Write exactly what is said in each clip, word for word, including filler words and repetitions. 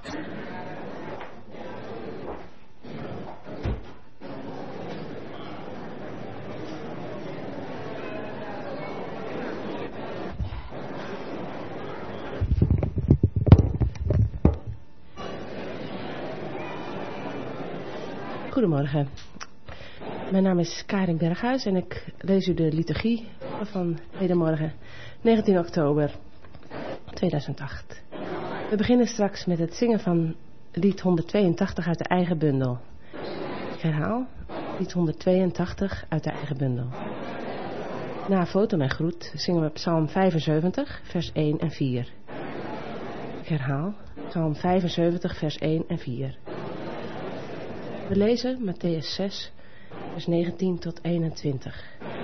Goedemorgen, mijn naam is Karin Berghuis en ik lees u de liturgie van hedenmorgen negentien oktober tweeduizend acht. We beginnen straks met het zingen van lied honderdtweeëntachtig uit de eigen bundel. Ik herhaal, lied honderdtweeëntachtig uit de eigen bundel. Na foto en groet zingen we psalm vijfenzeventig vers één en vier. Ik herhaal, psalm vijfenzeventig vers één en vier. We lezen Mattheüs zes, vers negentien tot eenentwintig.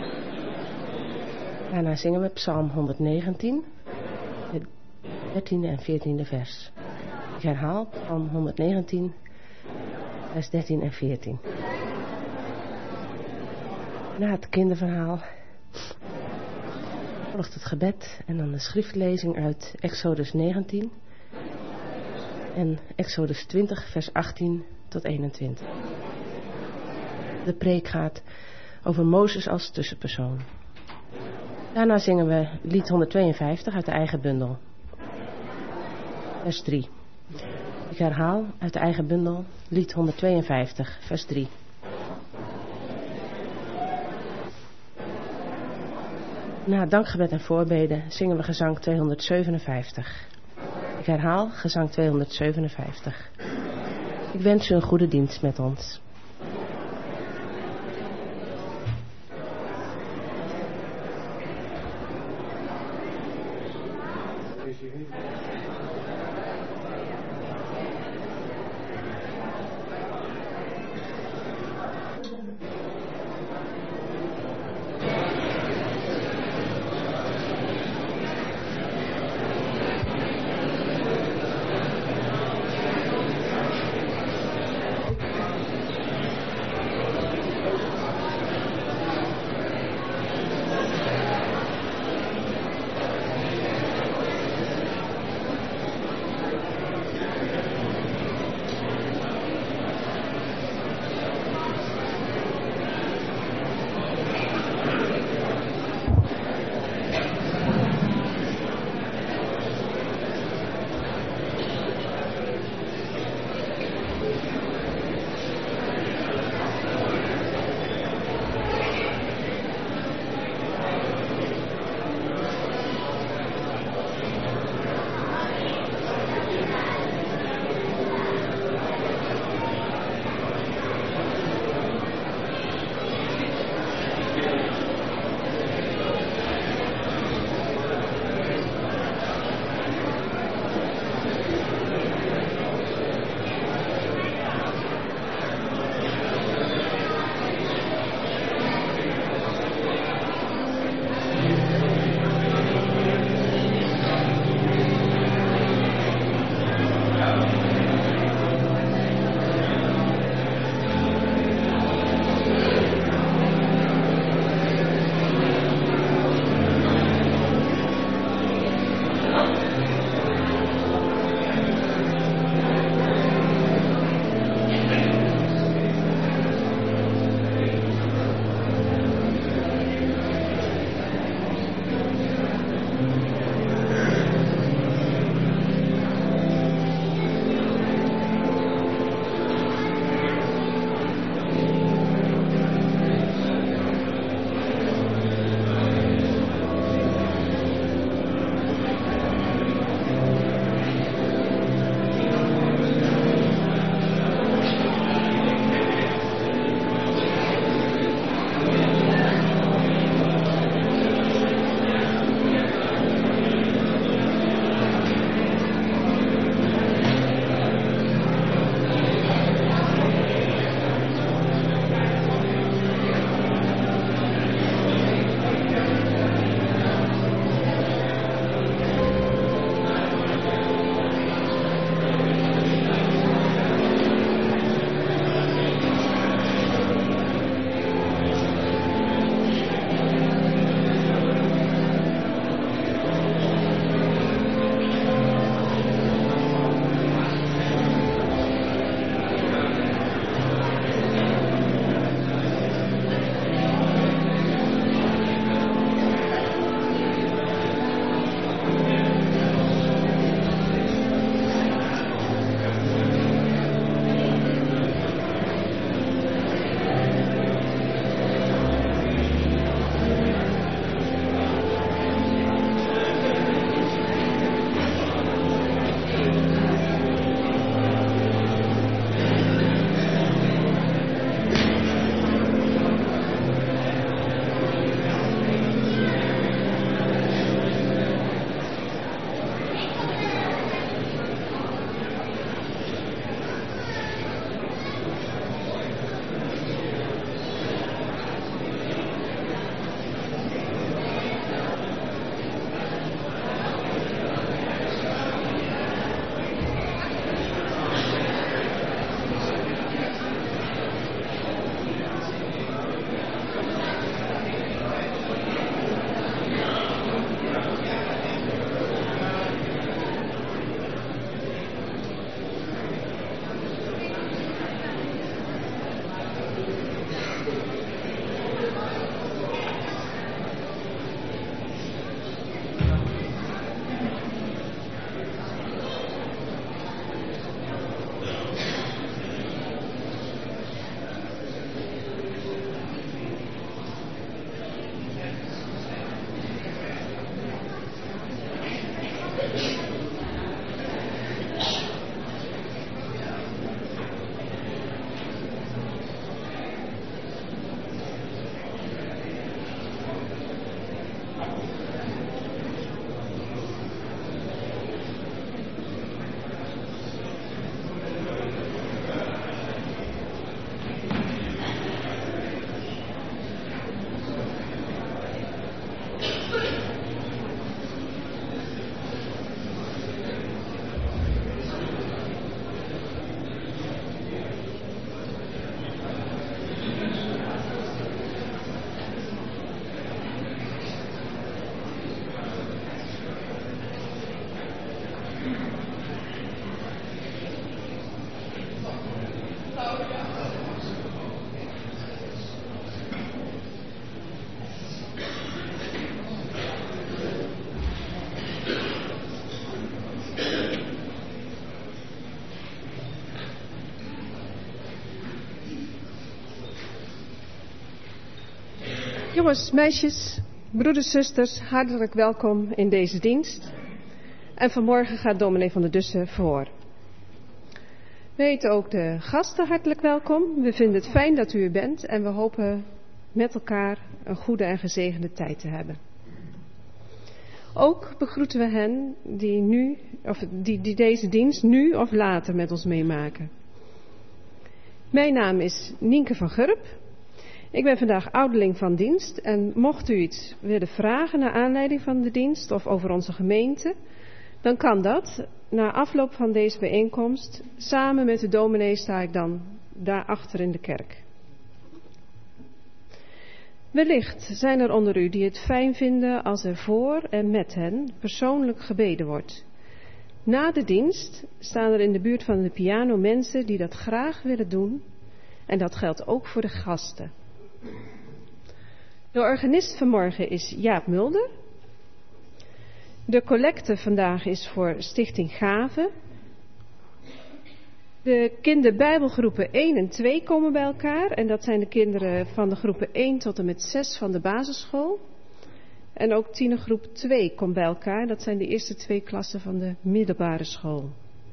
Daarna zingen we psalm honderdnegentien, het dertiende en veertiende vers. Ik herhaal psalm honderdnegentien, vers dertien en veertien. Na het kinderverhaal volgt het gebed en dan de schriftlezing uit Exodus negentien en Exodus twintig, vers achttien tot eenentwintig. De preek gaat over Mozes als tussenpersoon. Daarna zingen we lied honderdtweeënvijftig uit de eigen bundel. Vers drie. Ik herhaal uit de eigen bundel lied honderdtweeënvijftig, vers drie. Na het dankgebed en voorbeden zingen we gezang tweehonderdzevenenvijftig. Ik herhaal gezang tweehonderdzevenenvijftig. Ik wens u een goede dienst met ons. Jongens, meisjes, broeders, zusters, hartelijk welkom in deze dienst. En vanmorgen gaat dominee van der Dussen voor. We heten ook de gasten hartelijk welkom. We vinden het fijn dat u er bent en we hopen met elkaar een goede en gezegende tijd te hebben. Ook begroeten we hen die, nu, of die, die deze dienst nu of later met ons meemaken. Mijn naam is Nienke van Gurp. Ik ben vandaag ouderling van dienst en mocht u iets willen vragen naar aanleiding van de dienst of over onze gemeente, dan kan dat. Na afloop van deze bijeenkomst, samen met de dominee sta ik dan daarachter in de kerk. Wellicht zijn er onder u die het fijn vinden als er voor en met hen persoonlijk gebeden wordt. Na de dienst staan er in de buurt van de piano mensen die dat graag willen doen en dat geldt ook voor de gasten. De organist vanmorgen is Jaap Mulder. De collecte vandaag is voor Stichting Gave. De kinderbijbelgroepen één en twee komen bij elkaar. En dat zijn de kinderen van de groepen één tot en met zes van de basisschool. En ook tienergroep twee komt bij elkaar. Dat zijn de eerste twee klassen van de middelbare school.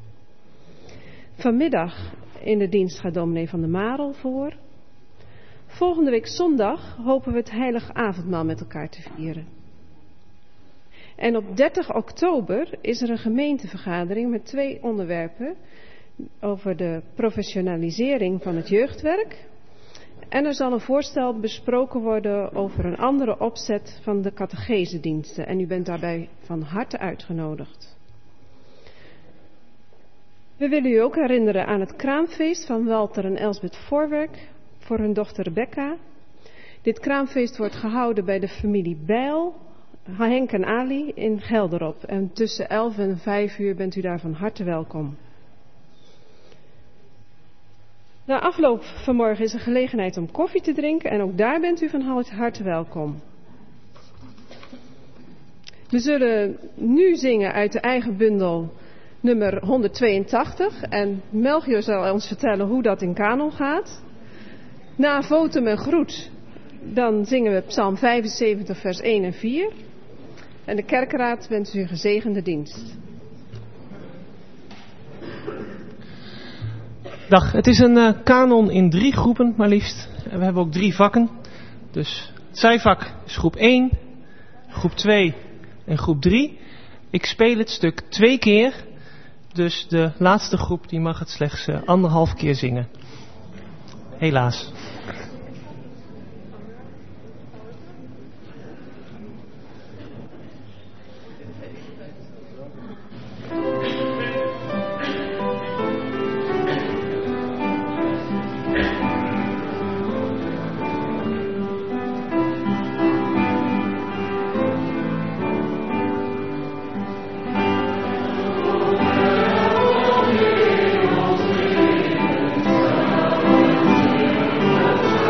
Vanmiddag in de dienst gaat dominee van der Marel voor. Volgende week zondag hopen we het heilige avondmaal met elkaar te vieren. En op dertig oktober is er een gemeentevergadering met twee onderwerpen over de professionalisering van het jeugdwerk. En er zal een voorstel besproken worden over een andere opzet van de catechesediensten. En u bent daarbij van harte uitgenodigd. We willen u ook herinneren aan het kraamfeest van Walter en Elsbeth Voorwerk voor hun dochter Rebecca. Dit kraamfeest wordt gehouden bij de familie Bijl, Henk en Ali in Gelderop. En tussen elf en vijf uur bent u daar van harte welkom. Na afloop vanmorgen is er gelegenheid om koffie te drinken en ook daar bent u van harte welkom. We zullen nu zingen uit de eigen bundel nummer honderdtweeëntachtig en Melchior zal ons vertellen hoe dat in kanon gaat. Na votum en groet, dan zingen we Psalm vijfenzeventig vers één en vier. En de kerkraad wenst u een gezegende dienst. Dag, het is een uh, kanon in drie groepen maar liefst. En we hebben ook drie vakken. Dus het zijvak is groep één, groep twee en groep drie. Ik speel het stuk twee keer. Dus de laatste groep die mag het slechts uh, anderhalf keer zingen. Helaas. Oh,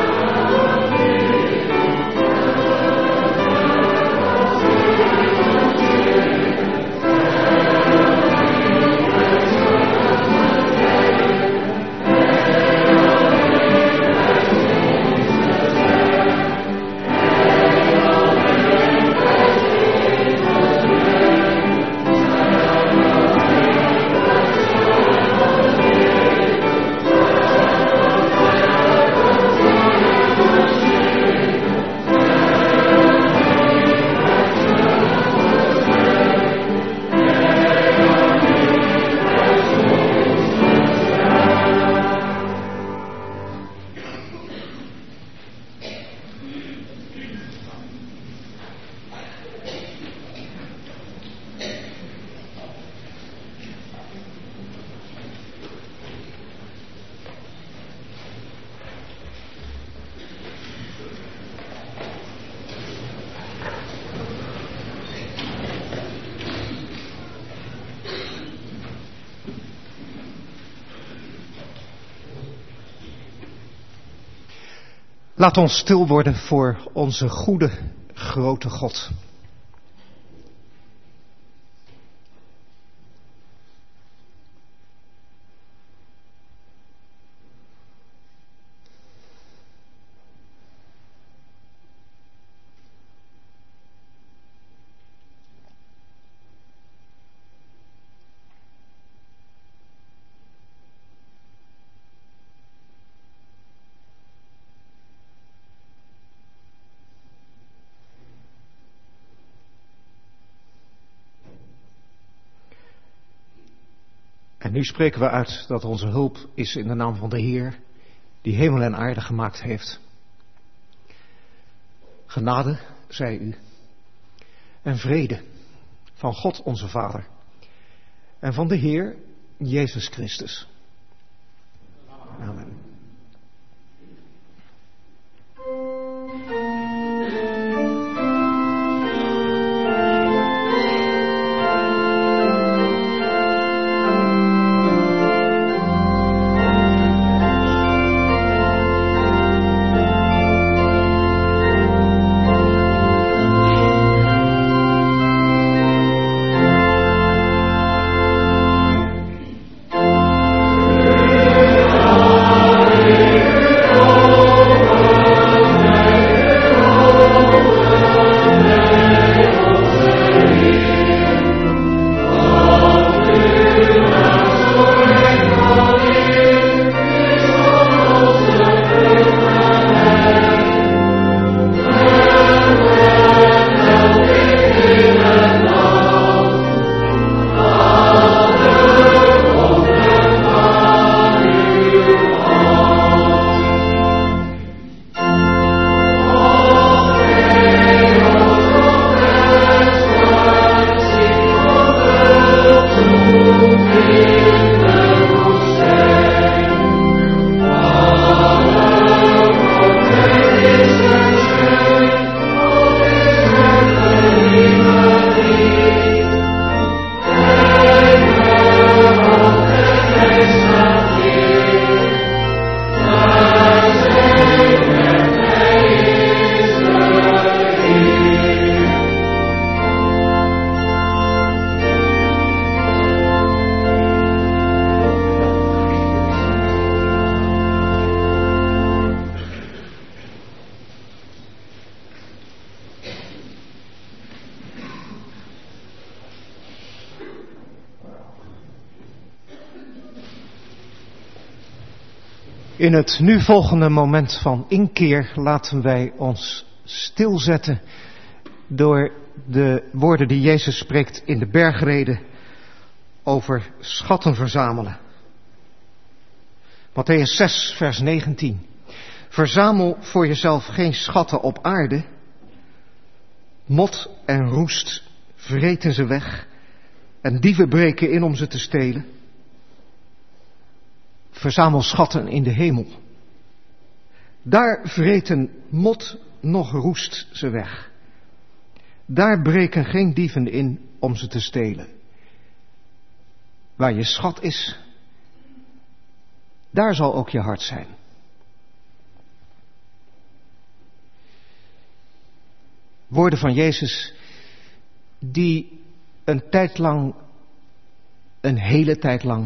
Laat ons stil worden voor onze goede, grote God. En nu spreken we uit dat onze hulp is in de naam van de Heer, die hemel en aarde gemaakt heeft. Genade, zij u, en vrede van God onze Vader en van de Heer Jezus Christus. Amen. In het nu volgende moment van inkeer laten wij ons stilzetten door de woorden die Jezus spreekt in de bergrede over schatten verzamelen. Mattheüs zes, vers negentien. Verzamel voor jezelf geen schatten op aarde. Mot en roest vreten ze weg en dieven breken in om ze te stelen. Verzamel schatten in de hemel. Daar vreten mot noch roest ze weg. Daar breken geen dieven in om ze te stelen. Waar je schat is, daar zal ook je hart zijn. Woorden van Jezus die een tijd lang, een hele tijd lang,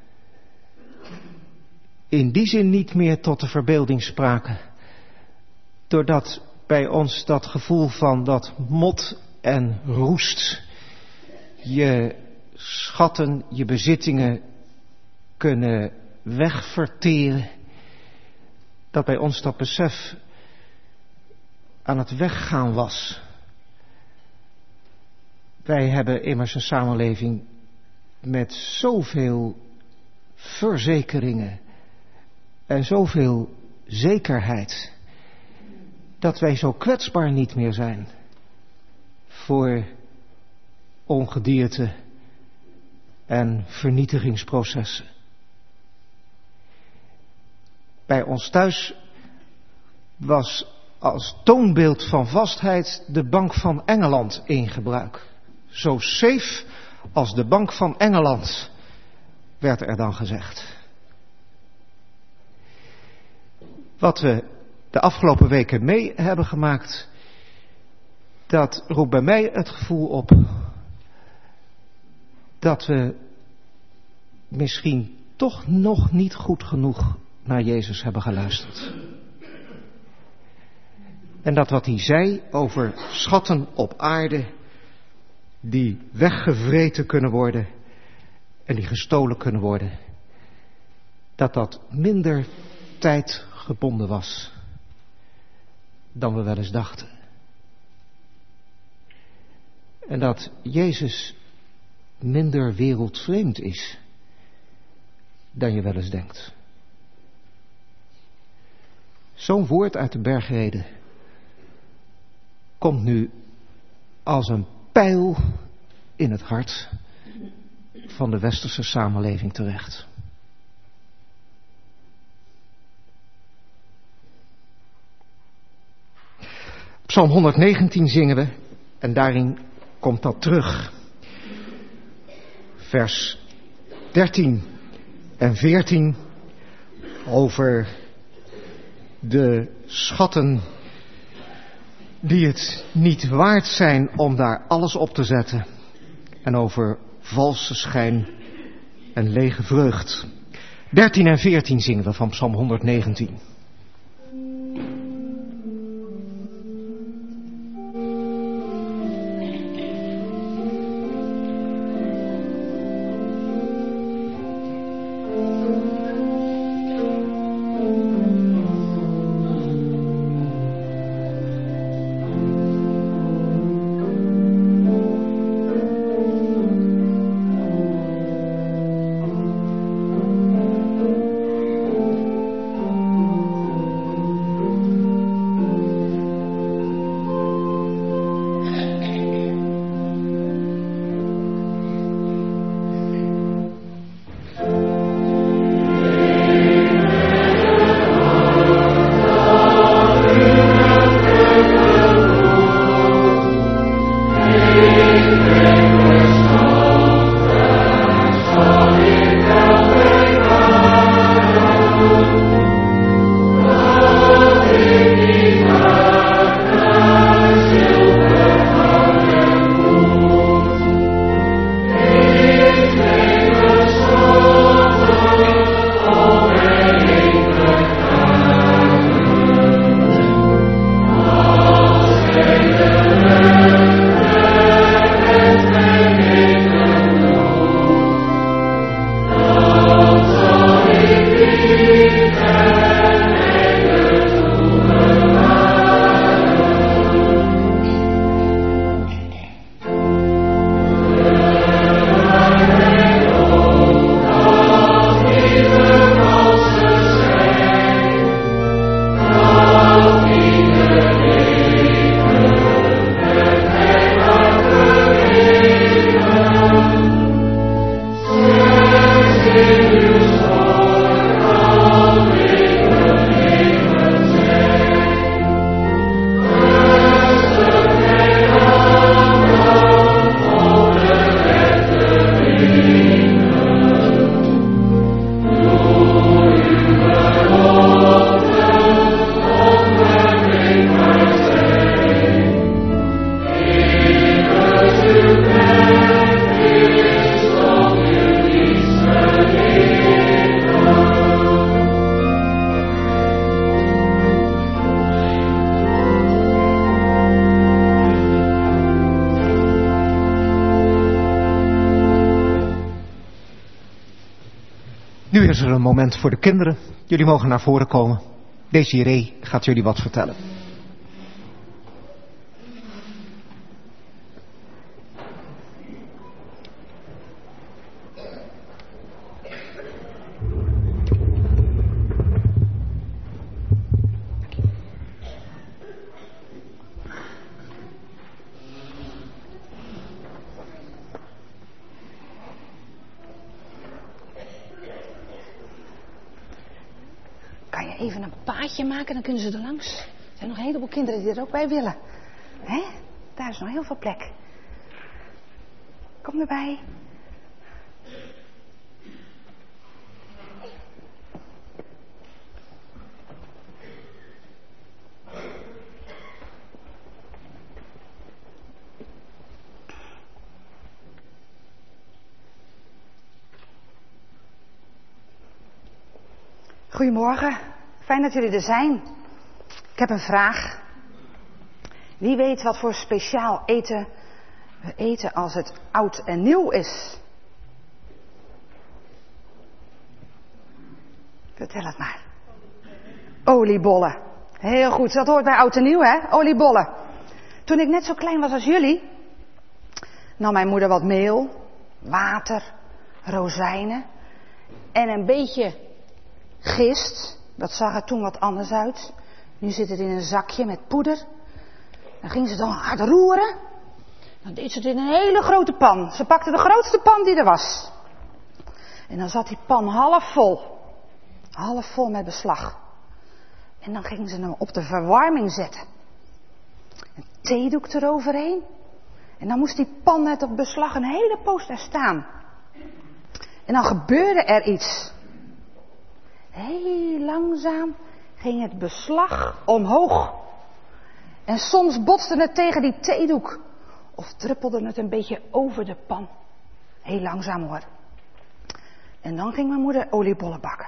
in die zin niet meer tot de verbeelding spraken. Doordat bij ons dat gevoel van dat mot en roest je schatten, je bezittingen kunnen wegverteren. Dat bij ons dat besef aan het weggaan was. Wij hebben immers een samenleving met zoveel verzekeringen en zoveel zekerheid, dat wij zo kwetsbaar niet meer zijn voor ongedierte en vernietigingsprocessen. Bij ons thuis was als toonbeeld van vastheid de Bank van Engeland in gebruik. Zo safe als de Bank van Engeland, werd er dan gezegd. Wat we de afgelopen weken mee hebben gemaakt, dat roept bij mij het gevoel op dat we misschien toch nog niet goed genoeg naar Jezus hebben geluisterd. En dat wat hij zei over schatten op aarde, die weggevreten kunnen worden en die gestolen kunnen worden, dat dat minder tijdgebonden was dan we wel eens dachten. En dat Jezus minder wereldvreemd is dan je wel eens denkt. Zo'n woord uit de bergrede komt nu als een pijl in het hart van de westerse samenleving terecht. Psalm honderdnegentien zingen we en daarin komt dat terug. Vers dertien en veertien over de schatten die het niet waard zijn om daar alles op te zetten. En over valse schijn en lege vreugd. dertien en veertien zingen we van Psalm honderdnegentien. Nu is er een moment voor de kinderen. Jullie mogen naar voren komen. Desiree gaat jullie wat vertellen. Even een paadje maken, dan kunnen ze er langs. Er zijn nog een heleboel kinderen die er ook bij willen. Hè? Daar is nog heel veel plek. Kom erbij. Goedemorgen, fijn dat jullie er zijn. Ik heb een vraag. Wie weet wat voor speciaal eten we eten als het oud en nieuw is? Vertel het maar. Oliebollen. Heel goed, dat hoort bij oud en nieuw, hè? Oliebollen. Toen ik net zo klein was als jullie, nam mijn moeder wat meel, water, rozijnen en een beetje gist. Dat zag er toen wat anders uit. Nu zit het in een zakje met poeder. Dan ging ze dan hard roeren. Dan deed ze het in een hele grote pan. Ze pakte de grootste pan die er was. En dan zat die pan half vol. Half vol met beslag. En dan ging ze hem op de verwarming zetten. Een theedoek eroverheen. En dan moest die pan net op beslag een hele poos daar staan. En dan gebeurde er iets. Heel langzaam ging het beslag omhoog. En soms botste het tegen die theedoek. Of druppelde het een beetje over de pan. Heel langzaam hoor. En dan ging mijn moeder oliebollen bakken.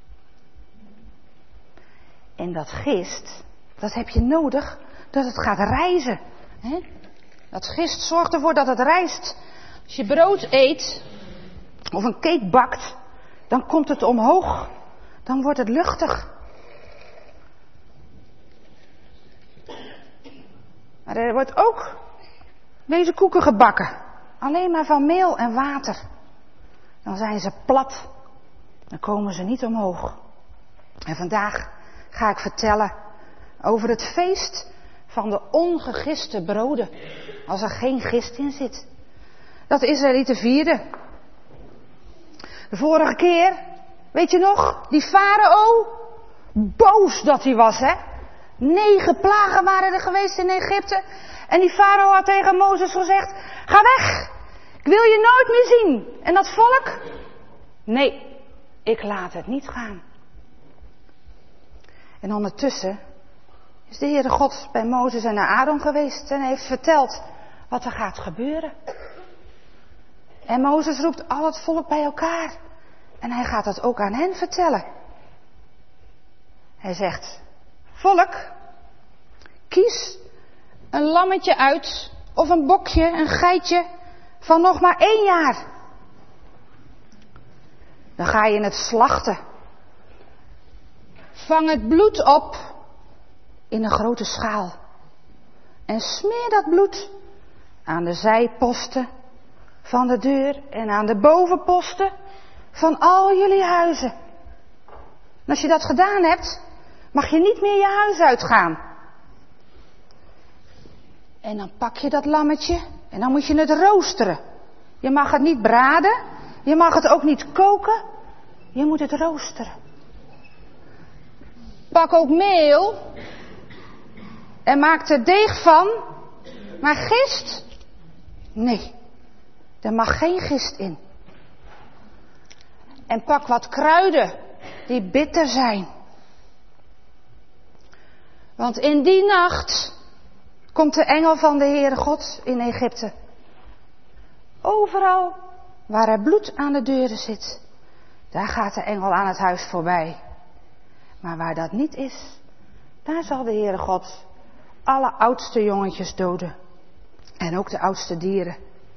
En dat gist, dat heb je nodig dat het gaat rijzen. Hè? Dat gist zorgt ervoor dat het rijst. Als je brood eet of een cake bakt, dan komt het omhoog. Dan wordt het luchtig. Maar er wordt ook deze koeken gebakken. Alleen maar van meel en water. Dan zijn ze plat. Dan komen ze niet omhoog. En vandaag ga ik vertellen over het feest van de ongegiste broden. Als er geen gist in zit. Dat de Israëlieten vierden. De vorige keer, weet je nog, die farao, boos dat hij was, hè. Negen plagen waren er geweest in Egypte. En die farao had tegen Mozes gezegd, ga weg, ik wil je nooit meer zien. En dat volk, nee, ik laat het niet gaan. En ondertussen is de Heere God bij Mozes en naar Aaron geweest en heeft verteld wat er gaat gebeuren. En Mozes roept al het volk bij elkaar. En hij gaat dat ook aan hen vertellen. Hij zegt, volk, kies een lammetje uit of een bokje, een geitje van nog maar één jaar. Dan ga je het slachten. Vang het bloed op in een grote schaal. En smeer dat bloed aan de zijposten van de deur en aan de bovenposten van al jullie huizen. En als je dat gedaan hebt, mag je niet meer je huis uitgaan. En dan pak je dat lammetje en dan moet je het roosteren. Je mag het niet braden, je mag het ook niet koken, je moet het roosteren. Pak ook meel en maak er deeg van, maar gist? Nee, er mag geen gist in. En pak wat kruiden die bitter zijn. Want in die nacht komt de engel van de Heere God in Egypte. Overal waar er bloed aan de deuren zit, daar gaat de engel aan het huis voorbij. Maar waar dat niet is, daar zal de Heere God alle oudste jongetjes doden. En ook de oudste dieren.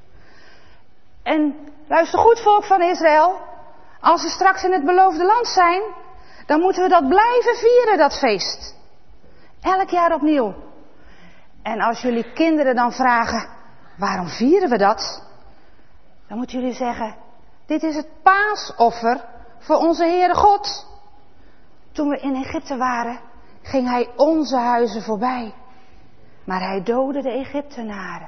En luister goed, volk van Israël. Als we straks in het beloofde land zijn, dan moeten we dat blijven vieren, dat feest. Elk jaar opnieuw. En als jullie kinderen dan vragen, waarom vieren we dat? Dan moeten jullie zeggen, dit is het paasoffer voor onze Heere God. Toen we in Egypte waren, ging hij onze huizen voorbij. Maar hij doodde de Egyptenaren.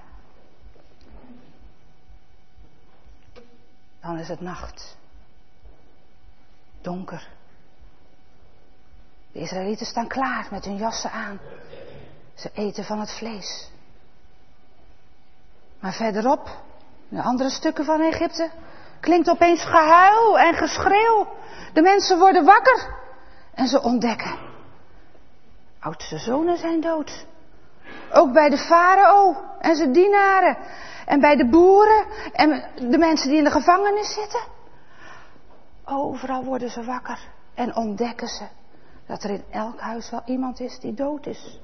Dan is het nacht. Donker. De Israëlieten staan klaar met hun jassen aan. Ze eten van het vlees. Maar verderop, in de andere stukken van Egypte, klinkt opeens gehuil en geschreeuw. De mensen worden wakker en ze ontdekken. Oudste zonen zijn dood. Ook bij de farao en zijn dienaren. En bij de boeren en de mensen die in de gevangenis zitten. Overal worden ze wakker. en ontdekken ze dat er in elk huis wel iemand is die dood is.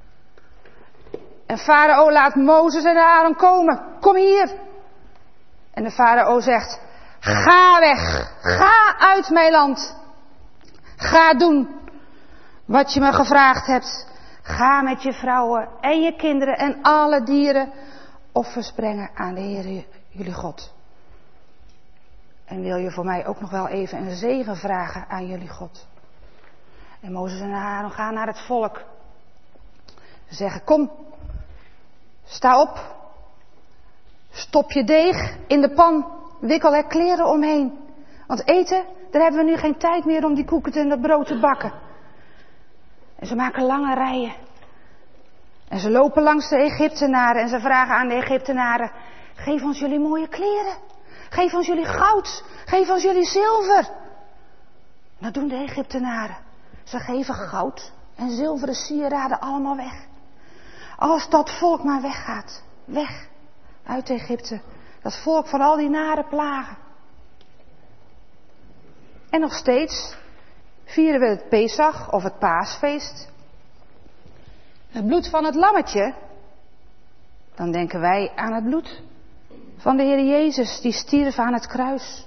En Farao laat Mozes en Aaron komen. Kom hier. En de Farao zegt, ga weg. Ga uit mijn land. Ga doen wat je me gevraagd hebt. Ga met je vrouwen en je kinderen en alle dieren offers brengen aan de Heer jullie God. En wil je voor mij ook nog wel even een zegen vragen aan jullie God. En Mozes en Aaron gaan naar het volk. Ze zeggen, kom, sta op. Stop je deeg in de pan. Wikkel er kleren omheen. Want eten, daar hebben we nu geen tijd meer om die koeken en dat brood te bakken. En ze maken lange rijen. En ze lopen langs de Egyptenaren en ze vragen aan de Egyptenaren, geef ons jullie mooie kleren. Geef ons jullie goud. Geef ons jullie zilver. Dat doen de Egyptenaren. Ze geven goud en zilveren sieraden allemaal weg. Als dat volk maar weggaat. Weg uit Egypte. Dat volk van al die nare plagen. En nog steeds vieren we het Pesach of het Paasfeest. Het bloed van het lammetje. Dan denken wij aan het bloed van de Heer Jezus die stierf aan het kruis.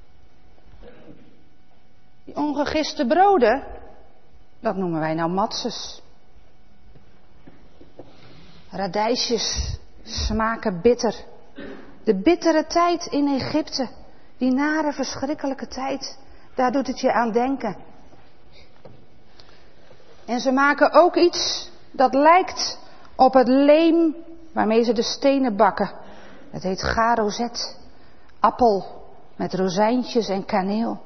Die ongegiste broden, dat noemen wij nou matzes. Radijsjes smaken bitter. De bittere tijd in Egypte, die nare verschrikkelijke tijd, daar doet het je aan denken. En ze maken ook iets dat lijkt op het leem waarmee ze de stenen bakken. Het heet garozet, appel met rozijntjes en kaneel.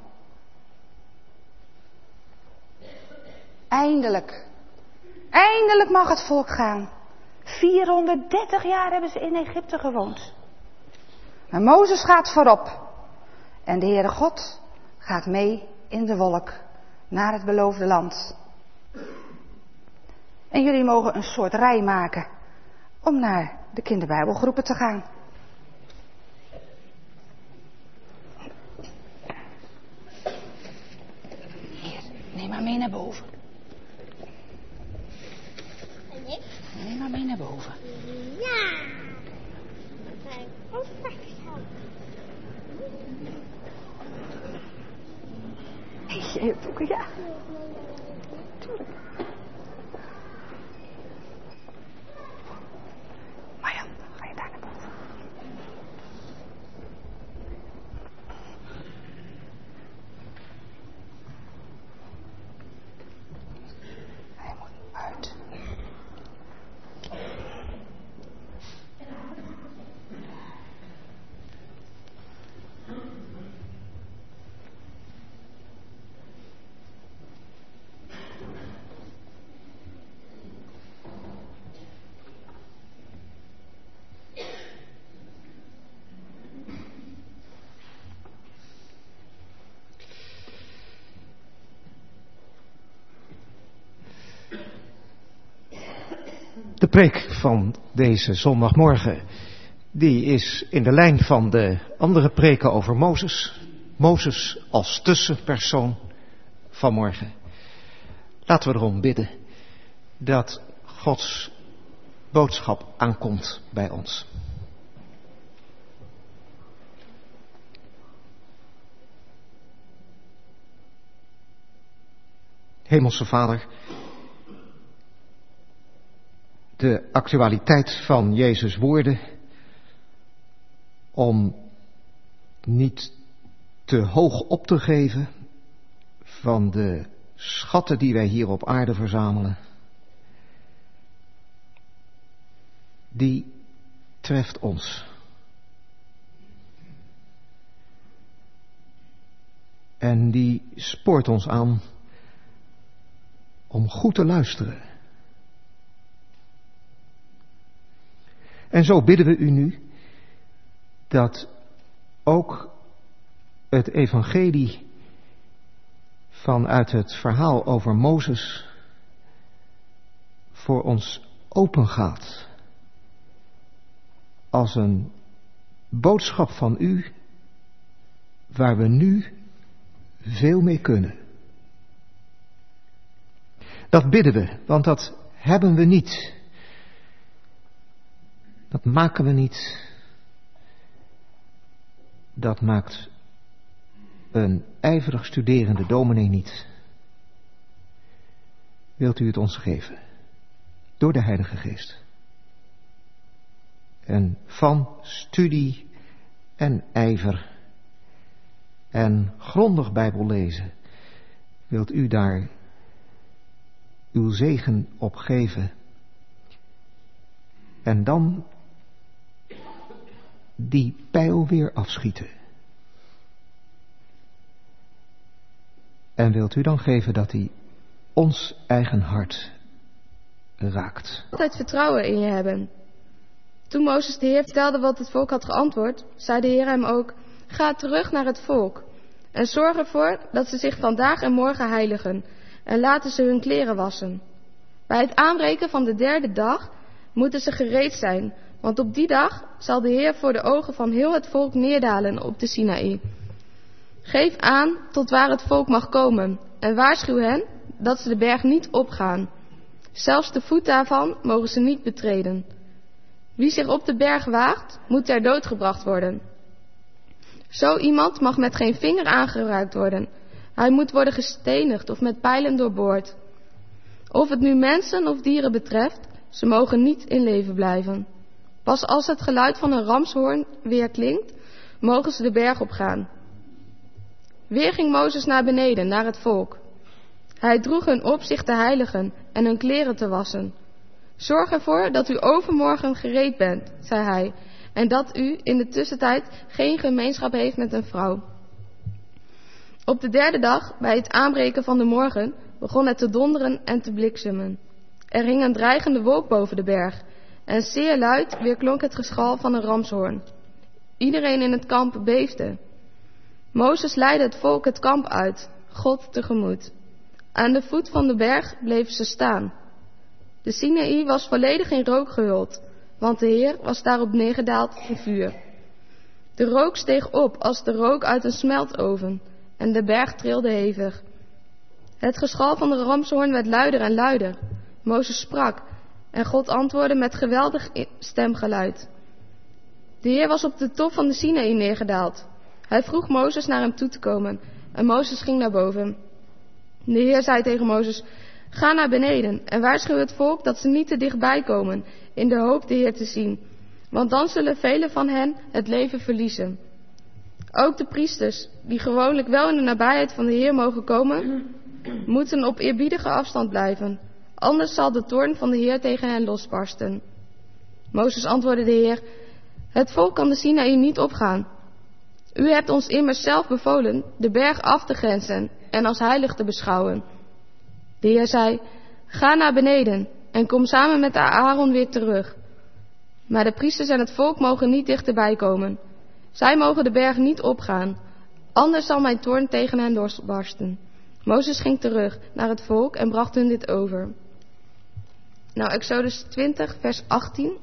Eindelijk, eindelijk mag het volk gaan. vierhonderddertig jaar hebben ze in Egypte gewoond. Maar Mozes gaat voorop. En de Heere God gaat mee in de wolk naar het beloofde land. En jullie mogen een soort rij maken om naar de kinderbijbelgroepen te gaan. Hier, neem maar mee naar boven. Neem maar mee naar boven. Ja. Kijk, ook vasthouden. Eet je hebt ook, ja. Tuurlijk. Marjan, ga je daar naar boven? Hij moet uit. De preek van deze zondagmorgen, die is in de lijn van de andere preken over Mozes. Mozes als tussenpersoon van morgen. Laten we erom bidden dat Gods boodschap aankomt bij ons. Hemelse Vader, de actualiteit van Jezus' woorden om niet te hoog op te geven van de schatten die wij hier op aarde verzamelen, die treft ons. En die spoort ons aan om goed te luisteren. En zo bidden we u nu dat ook het evangelie vanuit het verhaal over Mozes voor ons opengaat als een boodschap van u waar we nu veel mee kunnen. Dat bidden we, want dat hebben we niet. Dat maken we niet. Dat maakt een ijverig studerende dominee niet. Wilt u het ons geven? Door de Heilige Geest. En van studie en ijver en grondig Bijbel lezen, wilt u daar uw zegen op geven. En dan die pijl weer afschieten. En wilt u dan geven dat hij ons eigen hart raakt. Altijd vertrouwen in je hebben. Toen Mozes de Heer vertelde wat het volk had geantwoord, zei de Heer hem ook: ga terug naar het volk en zorg ervoor dat ze zich vandaag en morgen heiligen en laten ze hun kleren wassen. Bij het aanbreken van de derde dag moeten ze gereed zijn, want op die dag zal de Heer voor de ogen van heel het volk neerdalen op de Sinaï. Geef aan tot waar het volk mag komen en waarschuw hen dat ze de berg niet opgaan. Zelfs de voet daarvan mogen ze niet betreden. Wie zich op de berg waagt, moet ter dood gebracht worden. Zo iemand mag met geen vinger aangeraakt worden. Hij moet worden gestenigd of met pijlen doorboord. Of het nu mensen of dieren betreft, ze mogen niet in leven blijven. Pas als het geluid van een ramshoorn weer klinkt, mogen ze de berg opgaan. Weer ging Mozes naar beneden, naar het volk. Hij droeg hun op zich te heiligen en hun kleren te wassen. Zorg ervoor dat u overmorgen gereed bent, zei hij, en dat u in de tussentijd geen gemeenschap heeft met een vrouw. Op de derde dag, bij het aanbreken van de morgen, begon het te donderen en te bliksemen. Er hing een dreigende wolk boven de berg, en zeer luid weerklonk het geschal van een ramshoorn. Iedereen in het kamp beefde. Mozes leidde het volk het kamp uit, God tegemoet. Aan de voet van de berg bleven ze staan. De Sinaï was volledig in rook gehuld, want de Heer was daarop neergedaald in vuur. De rook steeg op als de rook uit een smeltoven, en de berg trilde hevig. Het geschal van de ramshoorn werd luider en luider. Mozes sprak, en God antwoordde met geweldig stemgeluid. De Heer was op de top van de Sinaï neergedaald. Hij vroeg Mozes naar hem toe te komen, en Mozes ging naar boven. De Heer zei tegen Mozes: ga naar beneden en waarschuw het volk dat ze niet te dichtbij komen, in de hoop de Heer te zien, want dan zullen velen van hen het leven verliezen. Ook de priesters, die gewoonlijk wel in de nabijheid van de Heer mogen komen, moeten op eerbiedige afstand blijven, anders zal de toorn van de Heer tegen hen losbarsten. Mozes antwoordde de Heer: het volk kan de Sinaï niet opgaan. U hebt ons immers zelf bevolen de berg af te grenzen en als heilig te beschouwen. De Heer zei: ga naar beneden en kom samen met Aaron weer terug. Maar de priesters en het volk mogen niet dichterbij komen. Zij mogen de berg niet opgaan, anders zal mijn toorn tegen hen losbarsten. Mozes ging terug naar het volk en bracht hun dit over. Nou, Exodus twintig, vers achttien.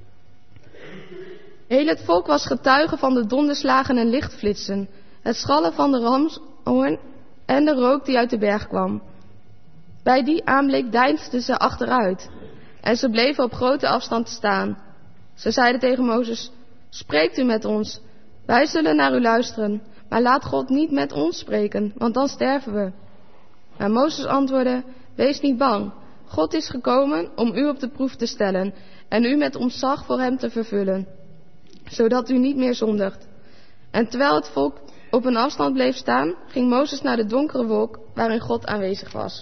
Heel het volk was getuige van de donderslagen en lichtflitsen, het schallen van de ramshoorn en de rook die uit de berg kwam. Bij die aanblik deinsden ze achteruit en ze bleven op grote afstand staan. Ze zeiden tegen Mozes: spreekt u met ons, wij zullen naar u luisteren, maar laat God niet met ons spreken, want dan sterven we. Maar Mozes antwoordde: wees niet bang, God is gekomen om u op de proef te stellen en u met ontzag voor hem te vervullen, zodat u niet meer zondigt. En terwijl het volk op een afstand bleef staan, ging Mozes naar de donkere wolk waarin God aanwezig was.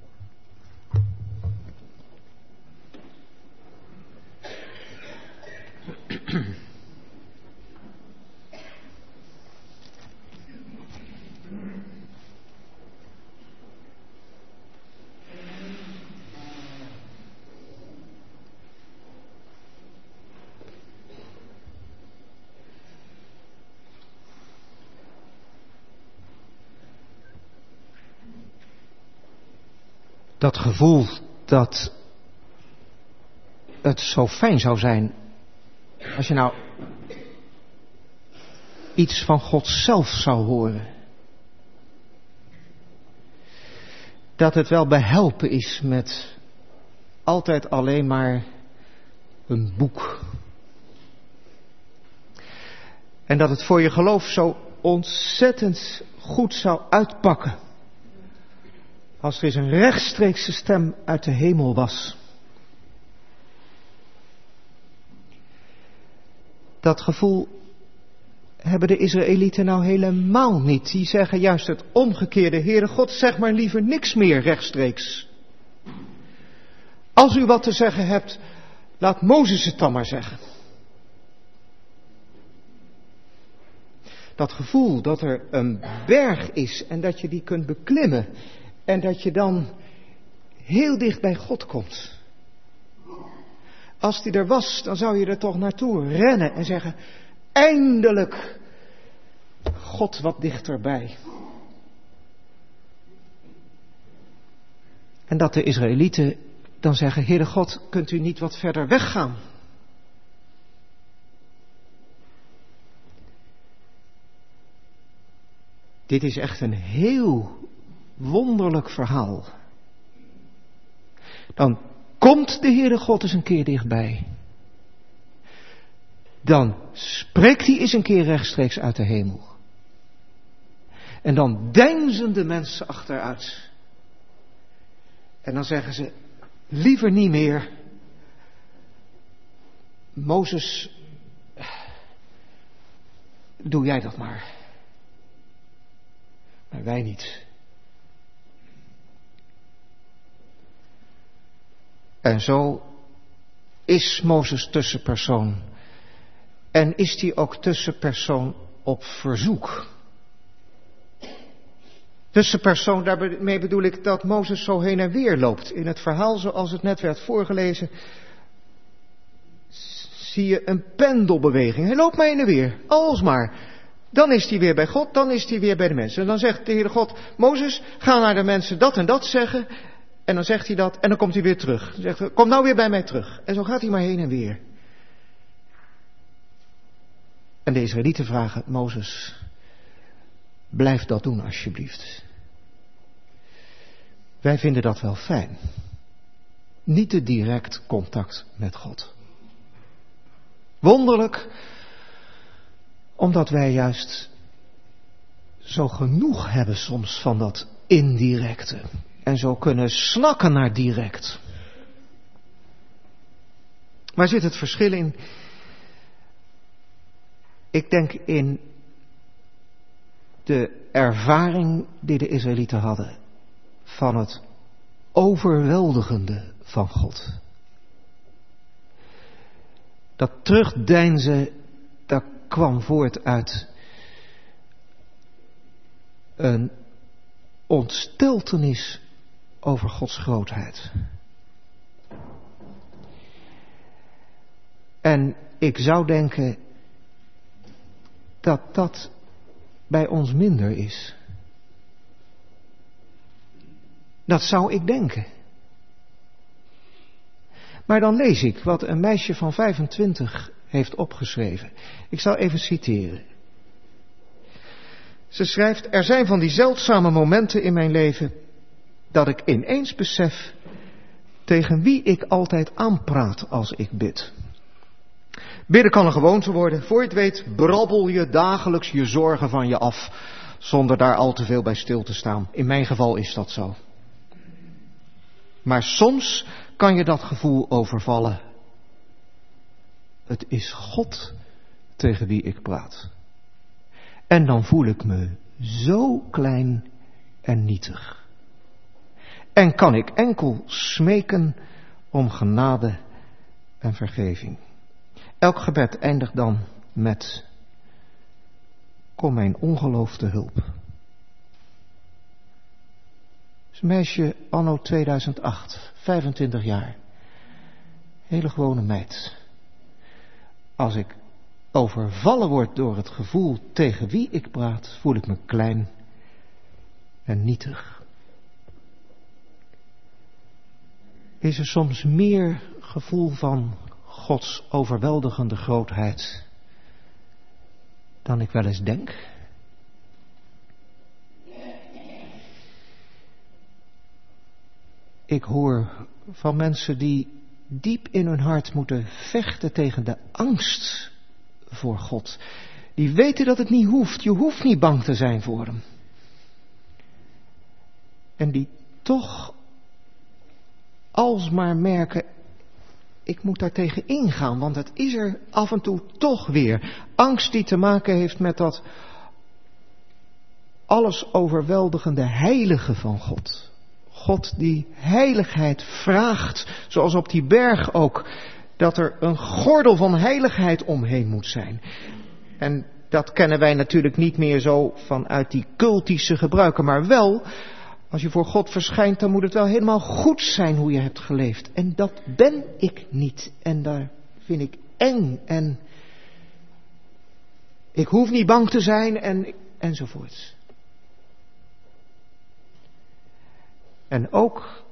Dat gevoel dat het zo fijn zou zijn als je nou iets van God zelf zou horen. dat het wel behelpen is met altijd alleen maar een boek. En dat het voor je geloof zo ontzettend goed zou uitpakken als er eens een rechtstreekse stem uit de hemel was. Dat gevoel hebben de Israëlieten nou helemaal niet. Die zeggen juist het omgekeerde. Heere God, zeg maar liever niks meer rechtstreeks. Als u wat te zeggen hebt, laat Mozes het dan maar zeggen. Dat gevoel dat er een berg is en dat je die kunt beklimmen en dat je dan heel dicht bij God komt. Als die er was, dan zou je er toch naartoe rennen en zeggen, eindelijk, God wat dichterbij. En dat de Israëlieten dan zeggen, Heere God, kunt u niet wat verder weggaan? Dit is echt een heel wonderlijk verhaal. Dan komt de Heere God eens een keer dichtbij. Dan spreekt hij eens een keer rechtstreeks uit de hemel. En dan deinzen de mensen achteruit. En dan zeggen ze, liever niet meer. Mozes, doe jij dat maar. Maar wij niet. En zo is Mozes tussenpersoon. En is hij ook tussenpersoon op verzoek. Tussenpersoon, daarmee bedoel ik dat Mozes zo heen en weer loopt. In het verhaal zoals het net werd voorgelezen, zie je een pendelbeweging. Hij loopt maar heen en weer, alsmaar. Dan is hij weer bij God, dan is hij weer bij de mensen. En dan zegt de Heere God, Mozes, ga naar de mensen dat en dat zeggen. En dan zegt hij dat en dan komt hij weer terug. Dan zegt hij, kom nou weer bij mij terug. En zo gaat hij maar heen en weer. En de Israëlieten vragen, Mozes, blijf dat doen alsjeblieft. Wij vinden dat wel fijn. Niet te direct contact met God. Wonderlijk, omdat wij juist zo genoeg hebben soms van dat indirecte. En zo kunnen snakken naar direct. Waar zit het verschil in? Ik denk in de ervaring die de Israëlieten hadden van het overweldigende van God. Dat terugdeinzen, dat kwam voort uit een ontsteltenis over Gods grootheid. En ik zou denken dat dat bij ons minder is. Dat zou ik denken. Maar dan lees ik wat een meisje van vijfentwintig heeft opgeschreven. Ik zal even citeren. Ze schrijft, er zijn van die zeldzame momenten in mijn leven dat ik ineens besef tegen wie ik altijd aanpraat als ik bid. Bidden kan een gewoonte worden. Voor je het weet brabbel je dagelijks je zorgen van je af, zonder daar al te veel bij stil te staan. In mijn geval is dat zo. Maar soms kan je dat gevoel overvallen. Het is God tegen wie ik praat. En dan voel ik me zo klein en nietig. En kan ik enkel smeken om genade en vergeving. Elk gebed eindigt dan met: kom mijn ongeloof te hulp. Het is een meisje anno tweeduizend acht, vijfentwintig jaar. Hele gewone meid. Als ik overvallen word door het gevoel tegen wie ik praat, voel ik me klein en nietig. Is er soms meer gevoel van Gods overweldigende grootheid dan ik wel eens denk? ik hoor van mensen die diep in hun hart moeten vechten tegen de angst voor God. Die weten dat het niet hoeft. Je hoeft niet bang te zijn voor hem. En die toch alsmaar merken, ik moet daar tegen ingaan, want het is er af en toe toch weer. Angst die te maken heeft met dat alles overweldigende heilige van God. God die heiligheid vraagt, zoals op die berg ook, dat er een gordel van heiligheid omheen moet zijn. En dat kennen wij natuurlijk niet meer zo vanuit die cultische gebruiken, maar wel, als je voor God verschijnt, dan moet het wel helemaal goed zijn hoe je hebt geleefd. En dat ben ik niet. En daar vind ik eng. En ik hoef niet bang te zijn en, enzovoorts. En ook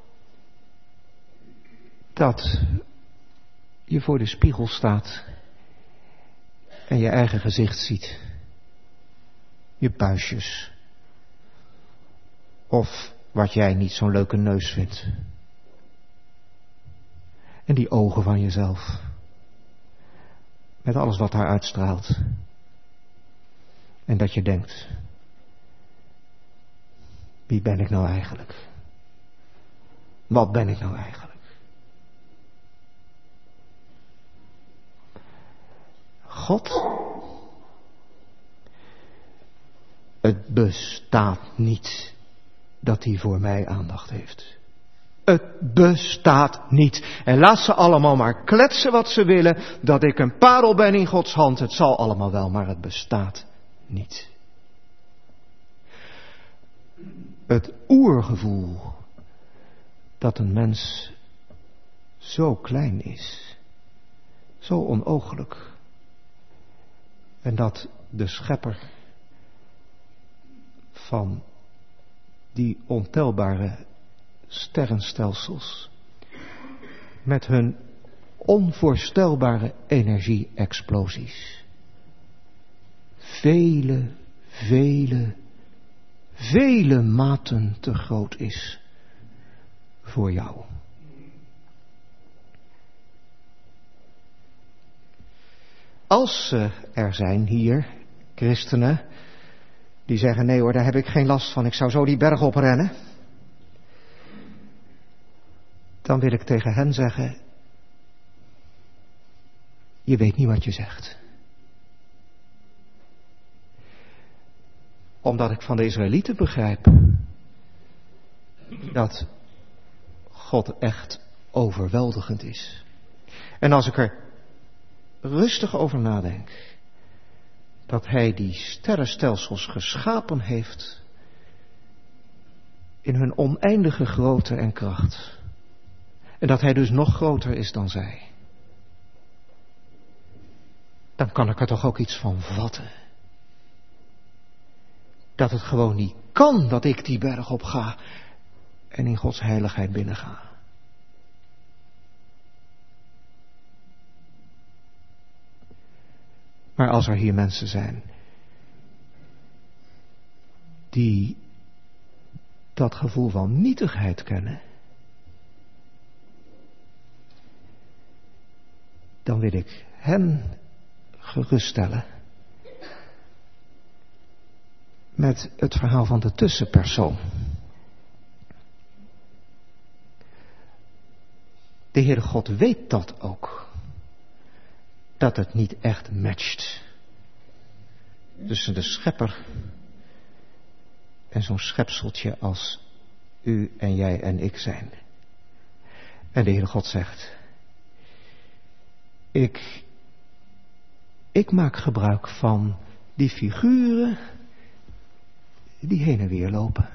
dat je voor de spiegel staat en je eigen gezicht ziet. Je puistjes. Of wat jij niet zo'n leuke neus vindt. En die ogen van jezelf. Met alles wat daar uitstraalt. En dat je denkt, wie ben ik nou eigenlijk? Wat ben ik nou eigenlijk? God? Het bestaat niet dat hij voor mij aandacht heeft. Het bestaat niet. En laat ze allemaal maar kletsen wat ze willen, dat ik een parel ben in Gods hand. Het zal allemaal wel, maar het bestaat niet. Het oergevoel dat een mens zo klein is, zo onooglijk, en dat de schepper van die ontelbare sterrenstelsels met hun onvoorstelbare energie-explosies vele, vele, vele maten te groot is voor jou. Als uh, er zijn hier christenen die zeggen, nee hoor, daar heb ik geen last van, ik zou zo die berg oprennen, dan wil ik tegen hen zeggen, je weet niet wat je zegt. Omdat ik van de Israëlieten begrijp dat God echt overweldigend is. En als ik er rustig over nadenk, dat hij die sterrenstelsels geschapen heeft in hun oneindige grootte en kracht. En dat hij dus nog groter is dan zij. Dan kan ik er toch ook iets van vatten. Dat het gewoon niet kan dat ik die berg op ga en in Gods heiligheid binnenga. Maar als er hier mensen zijn die dat gevoel van nietigheid kennen, dan wil ik hen geruststellen met het verhaal van de tussenpersoon. De Heere God weet dat ook. Dat het niet echt matcht tussen de schepper en zo'n schepseltje als u en jij en ik zijn. En de Heere God zegt, ik, ik maak gebruik van die figuren die heen en weer lopen.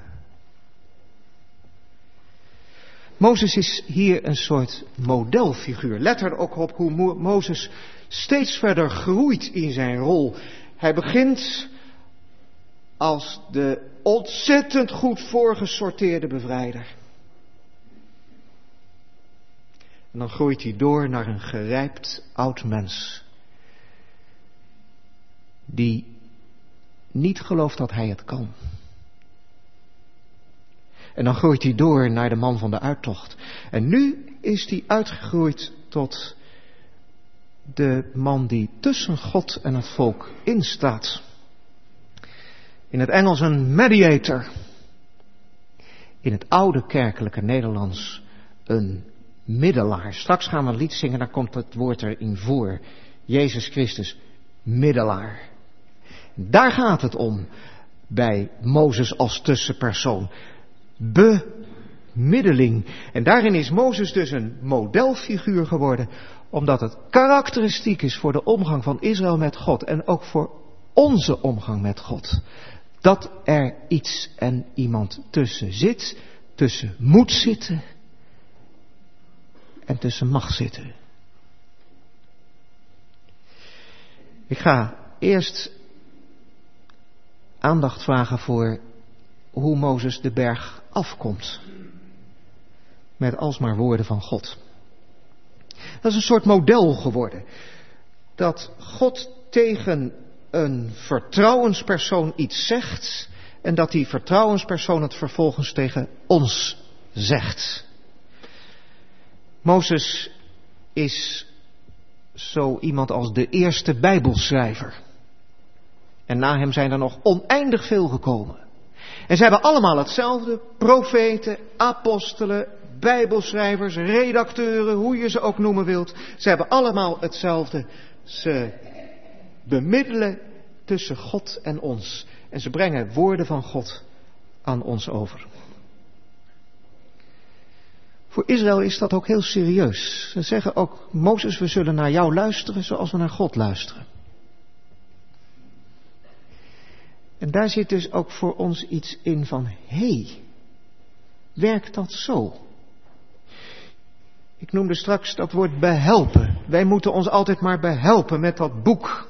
Mozes is hier een soort modelfiguur. Let er ook op hoe Mo- Mozes steeds verder groeit in zijn rol. Hij begint als de ontzettend goed voorgesorteerde bevrijder. En dan groeit hij door naar een gerijpt oud mens. Die niet gelooft dat hij het kan. En dan groeit hij door naar de man van de uittocht. En nu is hij uitgegroeid tot de man die tussen God en het volk instaat. In het Engels een mediator. In het oude kerkelijke Nederlands een middelaar. Straks gaan we een lied zingen, daar komt het woord erin voor. Jezus Christus, middelaar. Daar gaat het om bij Mozes als tussenpersoon. Bemiddeling. En daarin is Mozes dus een modelfiguur geworden, omdat het karakteristiek is voor de omgang van Israël met God en ook voor onze omgang met God. Dat er iets en iemand tussen zit, tussen moet zitten en tussen mag zitten. Ik ga eerst aandacht vragen voor hoe Mozes de berg afkomt. Met alsmaar woorden van God. Dat is een soort model geworden. Dat God tegen een vertrouwenspersoon iets zegt. En dat die vertrouwenspersoon het vervolgens tegen ons zegt. Mozes is zo iemand als de eerste Bijbelschrijver. En na hem zijn er nog oneindig veel gekomen. En ze hebben allemaal hetzelfde. Profeten, apostelen, Bijbelschrijvers, redacteuren, hoe je ze ook noemen wilt. Ze hebben allemaal hetzelfde. Ze bemiddelen tussen God en ons. En ze brengen woorden van God aan ons over. Voor Israël is dat ook heel serieus. Ze zeggen ook, Mozes, we zullen naar jou luisteren zoals we naar God luisteren. En daar zit dus ook voor ons iets in van, hé, hey, werkt dat zo? Ik noemde straks dat woord behelpen. Wij moeten ons altijd maar behelpen met dat boek.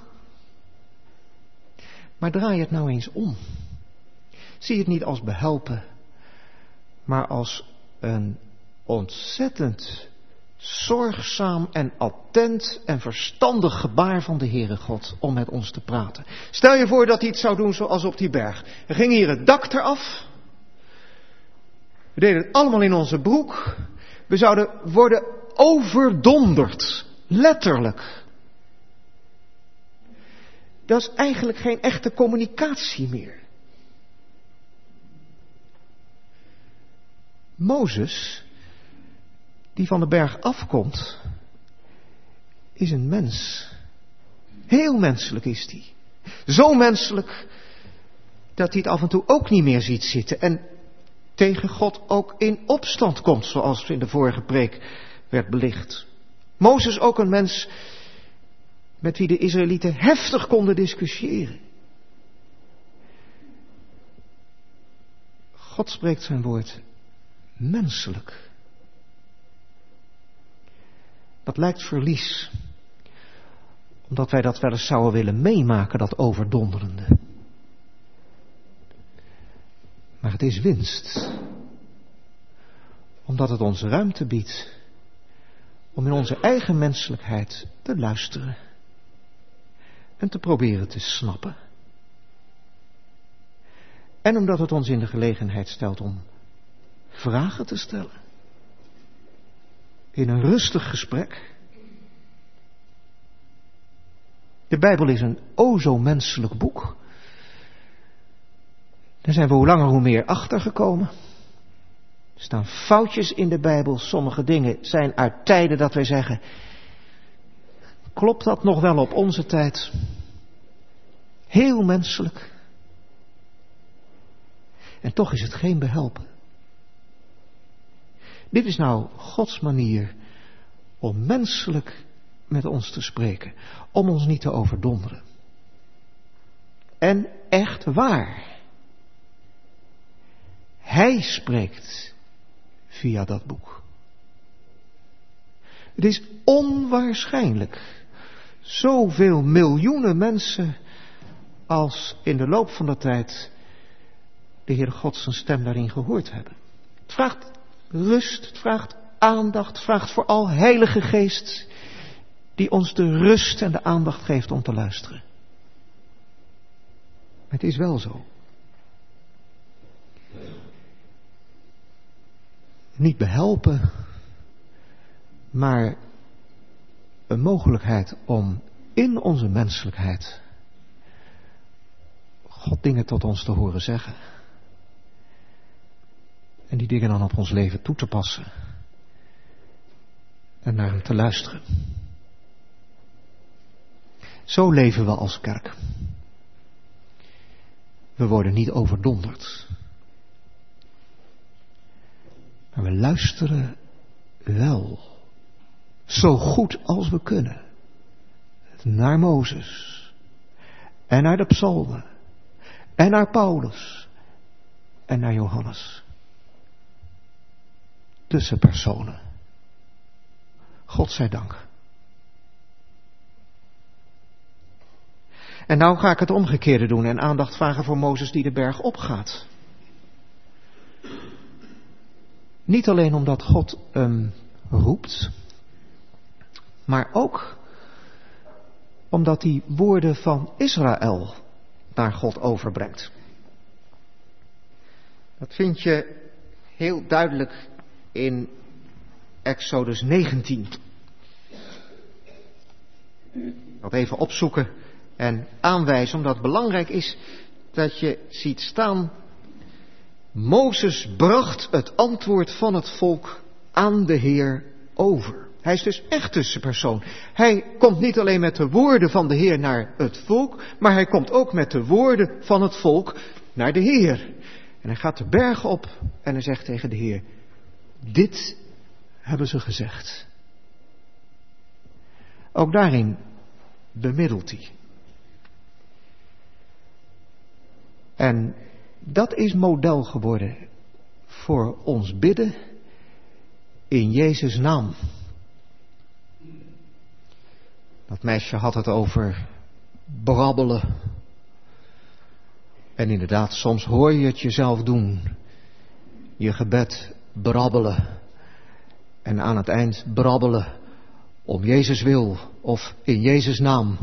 Maar draai het nou eens om. Zie het niet als behelpen, maar als een ontzettend zorgzaam en attent en verstandig gebaar van de Heere God om met ons te praten. Stel je voor dat hij het zou doen zoals op die berg. Er ging hier het dak eraf. We deden het allemaal in onze broek. We zouden worden overdonderd. Letterlijk. Dat is eigenlijk geen echte communicatie meer. Mozes, die van de berg afkomt, is een mens. Heel menselijk is hij. Zo menselijk dat hij het af en toe ook niet meer ziet zitten. En tegen God ook in opstand komt, zoals in de vorige preek werd belicht. Mozes ook een mens met wie de Israëlieten heftig konden discussiëren. God spreekt zijn woord menselijk. Dat lijkt verlies, omdat wij dat wel eens zouden willen meemaken, dat overdonderende. Maar het is winst, omdat het ons ruimte biedt om in onze eigen menselijkheid te luisteren en te proberen te snappen. En omdat het ons in de gelegenheid stelt om vragen te stellen. In een rustig gesprek. De Bijbel is een o zo menselijk boek. Daar zijn we hoe langer hoe meer achtergekomen. Er staan foutjes in de Bijbel. Sommige dingen zijn uit tijden dat wij zeggen, klopt dat nog wel op onze tijd? Heel menselijk. En toch is het geen behelpen. Dit is nou Gods manier om menselijk met ons te spreken. Om ons niet te overdonderen. En echt waar. Hij spreekt via dat boek. Het is onwaarschijnlijk. Zoveel miljoenen mensen als in de loop van de tijd de Heer God zijn stem daarin gehoord hebben. Het vraagt rust, het vraagt aandacht, het vraagt vooral Heilige Geest die ons de rust en de aandacht geeft om te luisteren. Maar het is wel zo. niet behelpen, maar een mogelijkheid om in onze menselijkheid God dingen tot ons te horen zeggen. En die dingen dan op ons leven toe te passen. En naar hem te luisteren. Zo leven we als kerk. We worden niet overdonderd. Maar we luisteren wel. Zo goed als we kunnen. Naar Mozes. En naar de psalmen. En naar Paulus. En naar Johannes. Tussenpersonen. God zij dank. En nou ga ik het omgekeerde doen en aandacht vragen voor Mozes die de berg opgaat. Niet alleen omdat God hem roept, maar ook omdat hij woorden van Israël naar God overbrengt. Dat vind je heel duidelijk in Exodus negentien. Ik ga het even opzoeken en aanwijzen, omdat het belangrijk is dat je ziet staan: Mozes bracht het antwoord van het volk aan de Heer over. Hij is dus echt tussenpersoon. Hij komt niet alleen met de woorden van de Heer naar het volk, maar hij komt ook met de woorden van het volk naar de Heer. En hij gaat de berg op en hij zegt tegen de Heer: dit hebben ze gezegd. Ook daarin bemiddelt hij. En dat is model geworden voor ons bidden in Jezus' naam. Dat meisje had het over brabbelen. En inderdaad, soms hoor je het jezelf doen. Je gebed brabbelen. En aan het eind brabbelen om Jezus wil of in Jezus naam.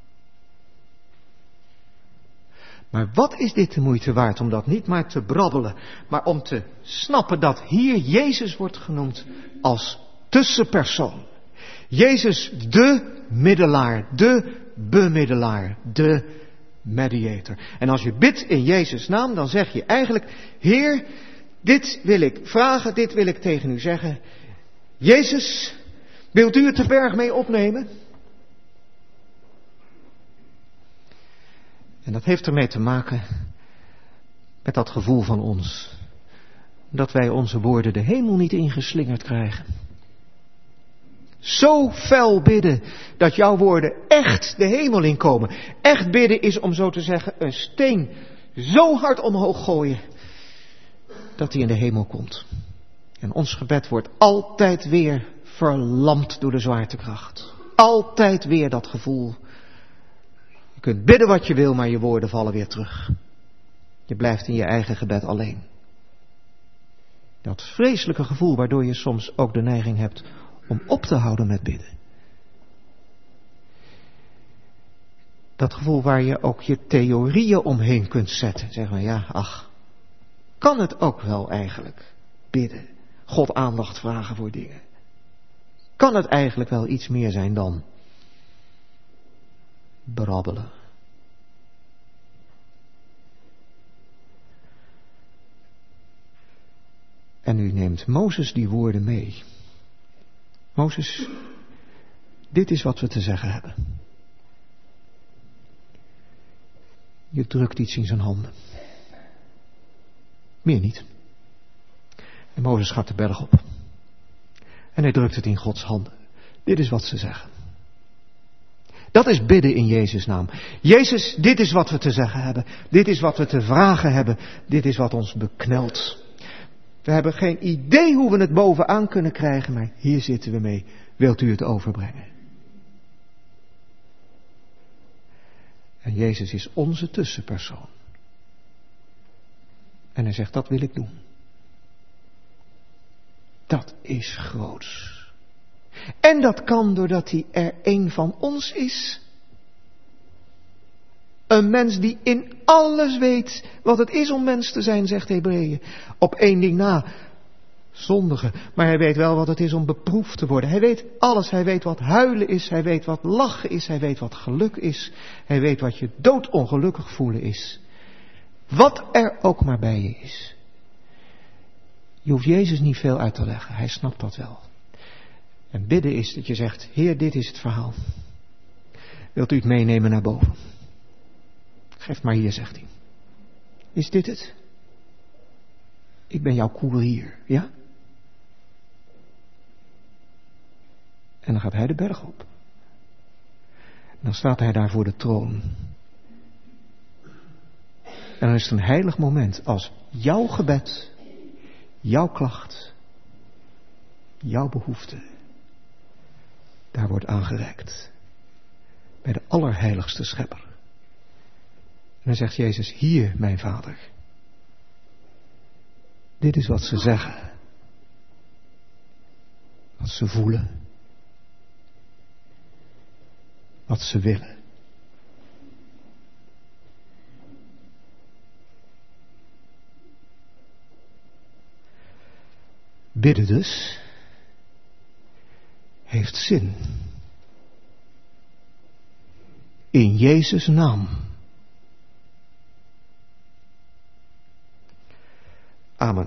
Maar wat is dit de moeite waard om dat niet maar te brabbelen, maar om te snappen dat hier Jezus wordt genoemd als tussenpersoon. Jezus de middelaar, de bemiddelaar, de mediator. En als je bidt in Jezus' naam, dan zeg je eigenlijk: Heer, dit wil ik vragen, dit wil ik tegen u zeggen. Jezus, wilt u het de berg mee opnemen? En dat heeft ermee te maken met dat gevoel van ons. Dat wij onze woorden de hemel niet ingeslingerd krijgen. Zo fel bidden dat jouw woorden echt de hemel inkomen. Echt bidden is, om zo te zeggen, een steen zo hard omhoog gooien dat hij in de hemel komt. En ons gebed wordt altijd weer verlamd door de zwaartekracht. Altijd weer dat gevoel. Je kunt bidden wat je wil, maar je woorden vallen weer terug. Je blijft in je eigen gebed alleen. Dat vreselijke gevoel waardoor je soms ook de neiging hebt om op te houden met bidden. Dat gevoel waar je ook je theorieën omheen kunt zetten. Zeg maar, ja, ach, kan het ook wel eigenlijk bidden? God aandacht vragen voor dingen. Kan het eigenlijk wel iets meer zijn dan brabbelen? En nu neemt Mozes die woorden mee. Mozes, dit is wat we te zeggen hebben. Je drukt iets in zijn handen. Meer niet. En Mozes gaat de berg op. En hij drukt het in Gods handen. Dit is wat ze zeggen. Dat is bidden in Jezus' naam. Jezus, dit is wat we te zeggen hebben. Dit is wat we te vragen hebben. Dit is wat ons beknelt. We hebben geen idee hoe we het bovenaan kunnen krijgen, maar hier zitten we mee. Wilt u het overbrengen? En Jezus is onze tussenpersoon. En hij zegt, dat wil ik doen. Dat is groots. En dat kan doordat hij er een van ons is. Een mens die in alles weet wat het is om mens te zijn, zegt Hebreeën. Op één ding na. zondigen. Maar hij weet wel wat het is om beproefd te worden. Hij weet alles. Hij weet wat huilen is. Hij weet wat lachen is. Hij weet wat geluk is. Hij weet wat je doodongelukkig voelen is. Wat er ook maar bij je is. Je hoeft Jezus niet veel uit te leggen. Hij snapt dat wel. En bidden is dat je zegt, Heer, dit is het verhaal. Wilt u het meenemen naar boven? Geef maar hier, zegt hij. Is dit het? Ik ben jouw koerier, ja? En dan gaat hij de berg op. En dan staat hij daar voor de troon. En dan is het een heilig moment als jouw gebed, jouw klacht, jouw behoefte daar wordt aangereikt. Bij de allerheiligste schepper. En dan zegt Jezus, hier mijn Vader. Dit is wat ze zeggen. Wat ze voelen. Wat ze willen. Bidden dus heeft zin. In Jezus' naam. Amen.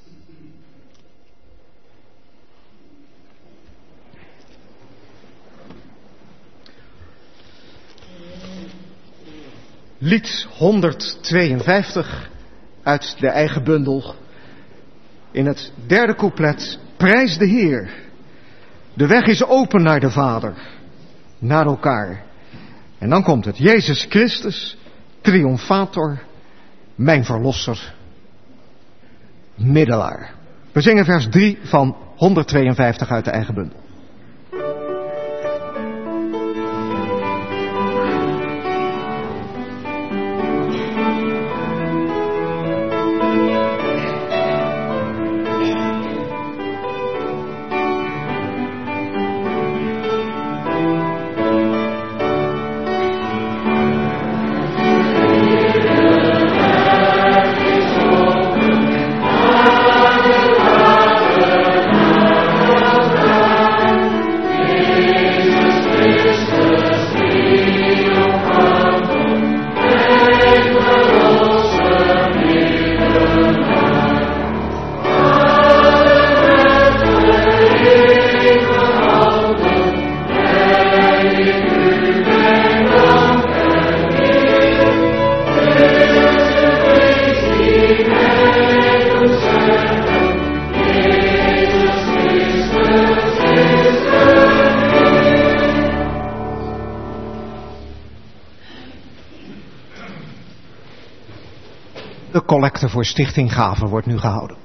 Lied honderdtweeënvijftig uit de eigen bundel. In het derde couplet, prijs de Heer. De weg is open naar de Vader. Naar elkaar. En dan komt het. Jezus Christus, triomfator, mijn verlosser, middelaar. We zingen vers drie van honderdtweeënvijftig uit de eigen bundel. De collecte voor Stichting Gave wordt nu gehouden.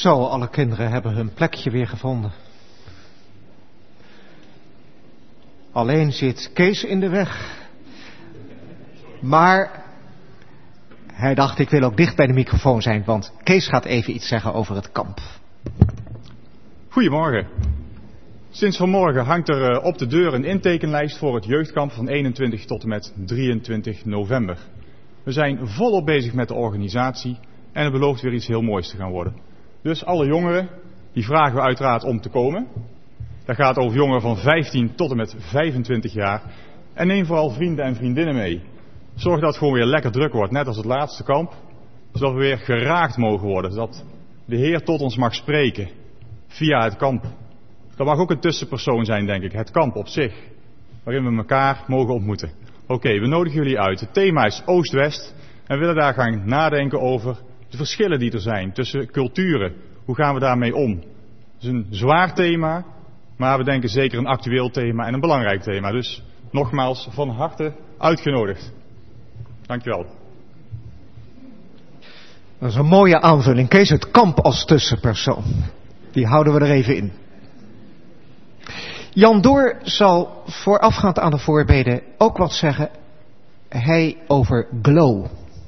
Zo, alle kinderen hebben hun plekje weer gevonden. Alleen zit Kees in de weg. Maar hij dacht, ik wil ook dicht bij de microfoon zijn, want Kees gaat even iets zeggen over het kamp. Goedemorgen. Sinds vanmorgen hangt er op de deur een intekenlijst voor het jeugdkamp van eenentwintig tot en met drieëntwintig november. We zijn volop bezig met de organisatie en het belooft weer iets heel moois te gaan worden. Dus alle jongeren, die vragen we uiteraard om te komen. Dat gaat over jongeren van vijftien tot en met vijfentwintig jaar. En neem vooral vrienden en vriendinnen mee. Zorg dat het gewoon weer lekker druk wordt, net als het laatste kamp. Zodat we weer geraakt mogen worden. Zodat de Heer tot ons mag spreken via het kamp. Dat mag ook een tussenpersoon zijn, denk ik. Het kamp op zich. Waarin we elkaar mogen ontmoeten. Oké, okay, we nodigen jullie uit. Het thema is Oost-West. En we willen daar gaan nadenken over de verschillen die er zijn tussen culturen. Hoe gaan we daarmee om? Het is een zwaar thema. Maar we denken zeker een actueel thema en een belangrijk thema. Dus nogmaals van harte uitgenodigd. Dankjewel. Dat is een mooie aanvulling. Kees, het kamp als tussenpersoon. Die houden we er even in. Jan Door zal voorafgaand aan de voorbeden ook wat zeggen. Hij over Glow.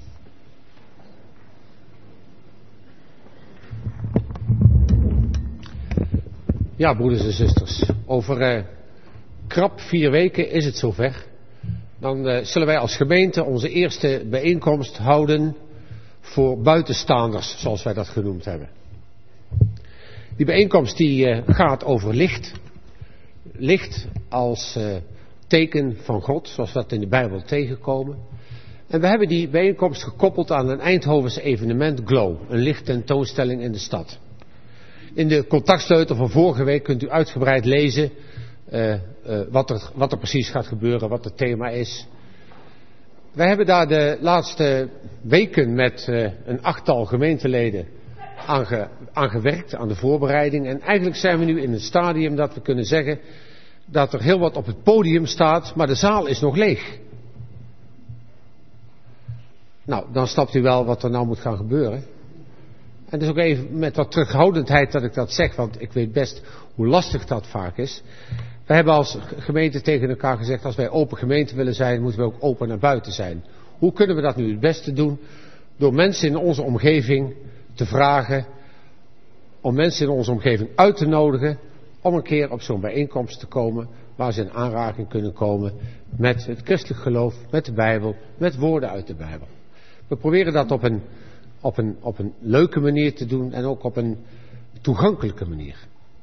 Ja, broeders en zusters. Over uh, krap vier weken is het zover. Dan uh, zullen wij als gemeente onze eerste bijeenkomst houden voor buitenstaanders, zoals wij dat genoemd hebben. Die bijeenkomst die uh, gaat over licht. Licht als uh, teken van God, zoals we dat in de Bijbel tegenkomen. En we hebben die bijeenkomst gekoppeld aan een Eindhovense evenement Glow, een lichttentoonstelling in de stad. In de contactsleutel van vorige week kunt u uitgebreid lezen uh, uh, wat, er, wat er precies gaat gebeuren, wat het thema is. Wij hebben daar de laatste weken met uh, een achttal gemeenteleden aan, ge, aan gewerkt, aan de voorbereiding. En eigenlijk zijn we nu in een stadium dat we kunnen zeggen dat er heel wat op het podium staat, maar de zaal is nog leeg. Nou, dan snapt u wel wat er nou moet gaan gebeuren. En het is ook even met wat terughoudendheid dat ik dat zeg, want ik weet best hoe lastig dat vaak is. We hebben als gemeente tegen elkaar gezegd, als wij open gemeente willen zijn, moeten we ook open naar buiten zijn. Hoe kunnen we dat nu het beste doen? Door mensen in onze omgeving te vragen, om mensen in onze omgeving uit te nodigen, om een keer op zo'n bijeenkomst te komen, waar ze in aanraking kunnen komen met het christelijk geloof, met de Bijbel, met woorden uit de Bijbel. We proberen dat op een, op een, op een leuke manier te doen en ook op een toegankelijke manier.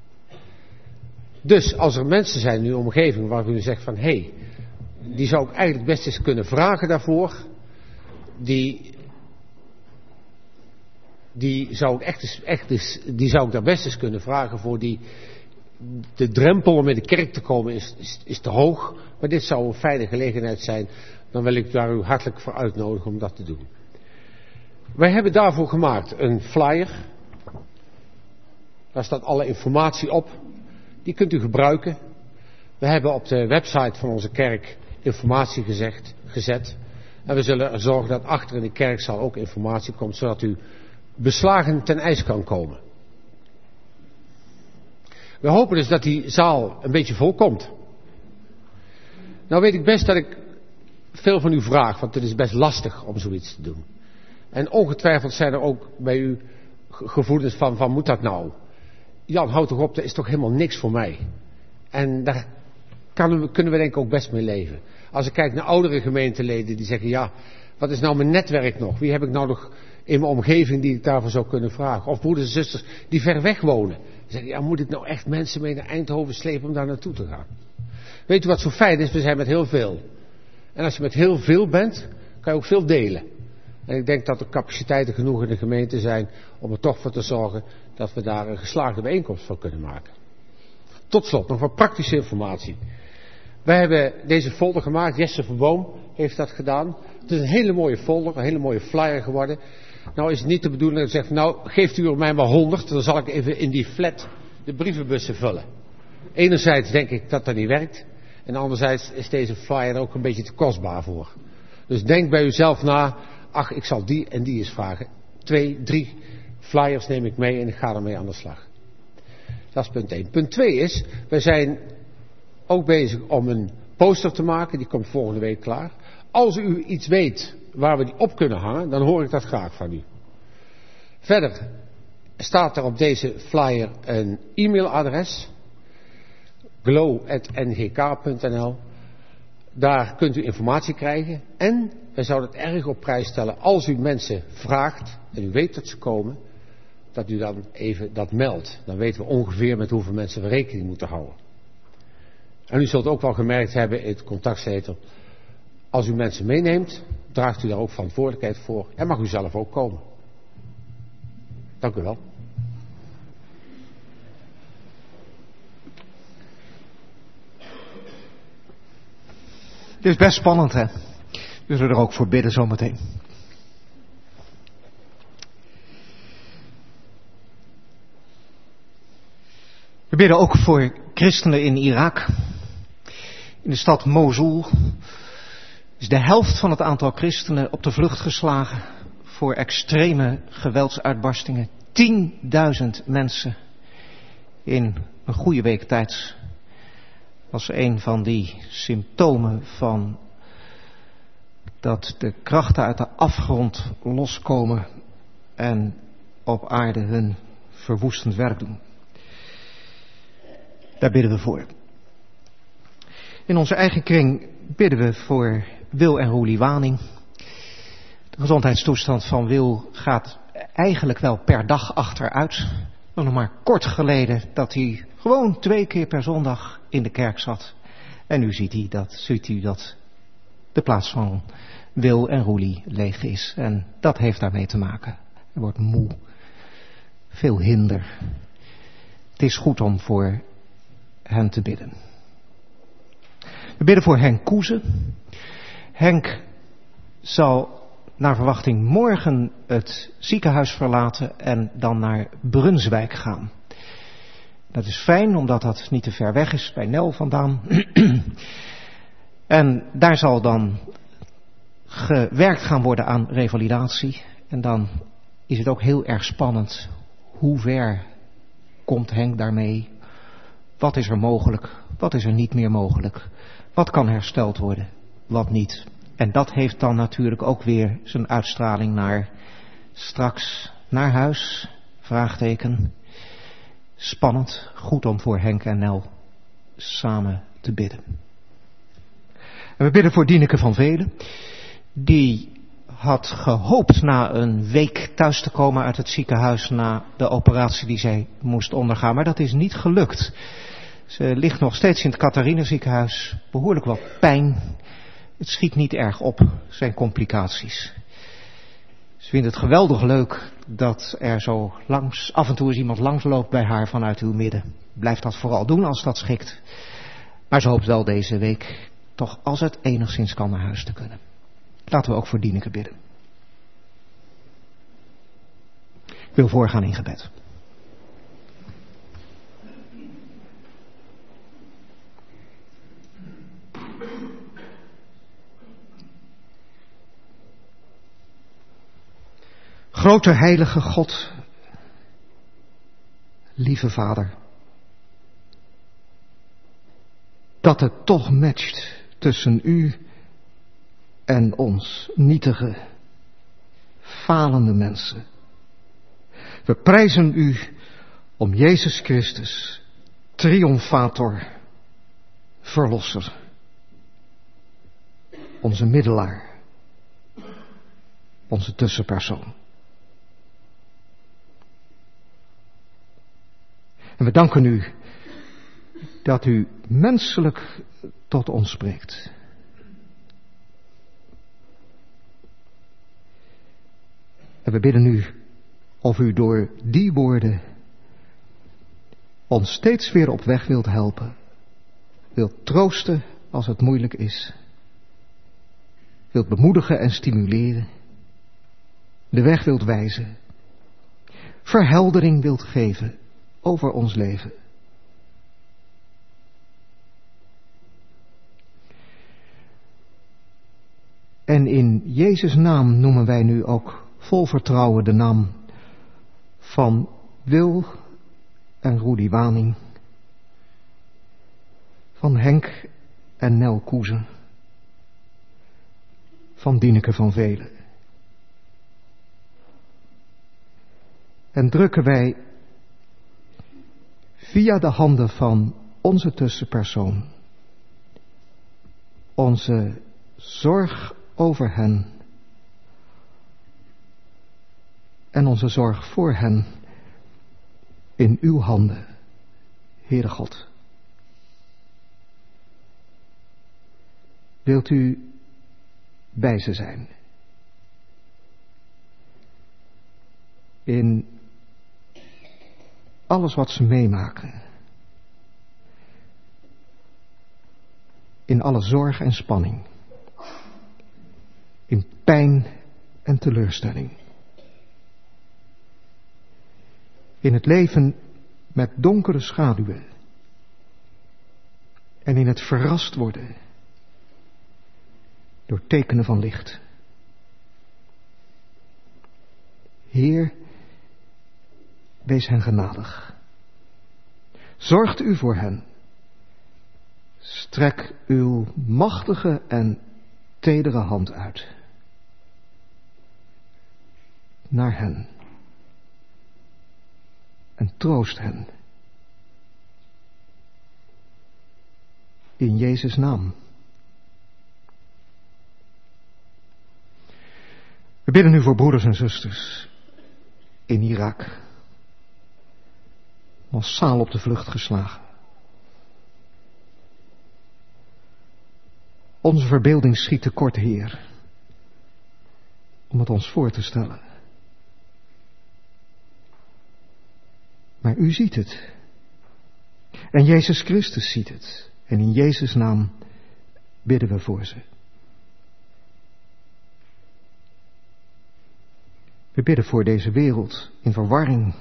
Dus als er mensen zijn in uw omgeving waarvan u zegt van, hé, hey, die zou ik eigenlijk best eens kunnen vragen daarvoor, die, die zou ik echt eens, echt eens, die zou ik daar best eens kunnen vragen voor, die, de drempel om in de kerk te komen is, is, is te hoog, maar dit zou een fijne gelegenheid zijn, dan wil ik daar u hartelijk voor uitnodigen om dat te doen. Wij hebben daarvoor gemaakt een flyer, daar staat alle informatie op. Die kunt u gebruiken. We hebben op de website van onze kerk informatie gezegd, gezet. En we zullen er zorgen dat achter in de kerkzaal ook informatie komt, zodat u beslagen ten ijs kan komen. We hopen dus dat die zaal een beetje vol komt. Nou weet ik best dat ik veel van u vraag, want het is best lastig om zoiets te doen. En ongetwijfeld zijn er ook bij u gevoelens van, van moet dat nou? Jan, houd toch op, dat is toch helemaal niks voor mij. En daar kan, kunnen we denk ik ook best mee leven. Als ik kijk naar oudere gemeenteleden die zeggen, ja, wat is nou mijn netwerk nog? Wie heb ik nou nog in mijn omgeving die ik daarvoor zou kunnen vragen? Of broeders en zusters die ver weg wonen. Die zeggen, ja, moet ik nou echt mensen mee naar Eindhoven slepen om daar naartoe te gaan? Weet u wat zo fijn is? We zijn met heel veel. En als je met heel veel bent, kan je ook veel delen. En ik denk dat er capaciteiten genoeg in de gemeente zijn om er toch voor te zorgen dat we daar een geslaagde bijeenkomst van kunnen maken. Tot slot, nog wat praktische informatie. Wij hebben deze folder gemaakt, Jesse van Boom heeft dat gedaan. Het is een hele mooie folder, een hele mooie flyer geworden. Nou is het niet de bedoeling dat je zegt, nou geeft u er mij maar honderd, dan zal ik even in die flat de brievenbussen vullen. Enerzijds denk ik dat dat niet werkt, en anderzijds is deze flyer ook een beetje te kostbaar voor. Dus denk bij uzelf na, ach, ik zal die en die eens vragen. Twee, drie flyers neem ik mee en ik ga ermee aan de slag. Dat is punt één. Punt twee is, wij zijn ook bezig om een poster te maken, die komt volgende week klaar. Als u iets weet waar we die op kunnen hangen, dan hoor ik dat graag van u. Verder staat er op deze flyer een e-mailadres, glow at n g k punt n l. Daar kunt u informatie krijgen en wij zouden het erg op prijs stellen als u mensen vraagt en u weet dat ze komen, dat u dan even dat meldt. Dan weten we ongeveer met hoeveel mensen we rekening moeten houden. En u zult ook wel gemerkt hebben in het contactcentrum, als u mensen meeneemt, draagt u daar ook verantwoordelijkheid voor en mag u zelf ook komen. Dank u wel. Dit is best spannend, hè? We zullen er ook voor bidden zometeen. We bidden ook voor christenen in Irak. In de stad Mosul is de helft van het aantal christenen op de vlucht geslagen voor extreme geweldsuitbarstingen. Tienduizend mensen in een goede week tijd. Was een van die symptomen van dat de krachten uit de afgrond loskomen en op aarde hun verwoestend werk doen. Daar bidden we voor. In onze eigen kring bidden we voor Wil en Roelie Waning. De gezondheidstoestand van Wil gaat eigenlijk wel per dag achteruit. Nog maar kort geleden dat hij gewoon twee keer per zondag in de kerk zat. En nu ziet hij dat, ziet u dat de plaats van Wil en Roelie leeg is. En dat heeft daarmee te maken. Hij wordt moe. Veel hinder. Het is goed om voor hen te bidden. We bidden voor Henk Koeze. Henk zal naar verwachting morgen het ziekenhuis verlaten en dan naar Brunswijk gaan. Dat is fijn, omdat dat niet te ver weg is, bij Nel vandaan. En daar zal dan gewerkt gaan worden aan revalidatie. En dan is het ook heel erg spannend. Hoe ver komt Henk daarmee? Wat is er mogelijk? Wat is er niet meer mogelijk? Wat kan hersteld worden? Wat niet? En dat heeft dan natuurlijk ook weer zijn uitstraling naar straks naar huis? Vraagteken. Spannend. Goed om voor Henk en Nel samen te bidden. En we bidden voor Dieneke van Velen. Die had gehoopt na een week thuis te komen uit het ziekenhuis na de operatie die zij moest ondergaan. Maar dat is niet gelukt. Ze ligt nog steeds in het Catharina ziekenhuis. Behoorlijk wat pijn. Het schiet niet erg op, zijn complicaties. Ze vindt het geweldig leuk dat er zo langs, af en toe eens iemand langsloopt bij haar vanuit uw midden. Blijf dat vooral doen als dat schikt. Maar ze hoopt wel deze week toch als het enigszins kan naar huis te kunnen. Laten we ook voor Dieneke bidden. Ik wil voorgaan in gebed. Grote heilige God, lieve Vader, dat het toch matcht tussen u en ons, nietige, falende mensen. We prijzen u om Jezus Christus, triomfator, verlosser, onze middelaar, onze tussenpersoon. En we danken u dat u menselijk tot ons spreekt. En we bidden u of u door die woorden ons steeds weer op weg wilt helpen. Wilt troosten als het moeilijk is. Wilt bemoedigen en stimuleren. De weg wilt wijzen. Verheldering wilt geven over ons leven. En in Jezus' naam noemen wij nu ook vol vertrouwen de naam van Wil en Rudy Waning, van Henk en Nel Koezen, van Dieneke van Velen. En drukken wij via de handen van onze tussenpersoon onze zorg over hen en onze zorg voor hen in uw handen, Heere God. Wilt u bij ze zijn? In alles wat ze meemaken. In alle zorg en spanning. In pijn en teleurstelling. In het leven met donkere schaduwen. En in het verrast worden door tekenen van licht. Heer, wees hen genadig. Zorgt u voor hen. Strek uw machtige en tedere hand uit naar hen en troost hen. In Jezus' naam. We bidden nu voor broeders en zusters in Irak, massaal op de vlucht geslagen. Onze verbeelding schiet tekort, Heer, om het ons voor te stellen. Maar u ziet het. En Jezus Christus ziet het. En in Jezus' naam bidden we voor ze. We bidden voor deze wereld in verwarring,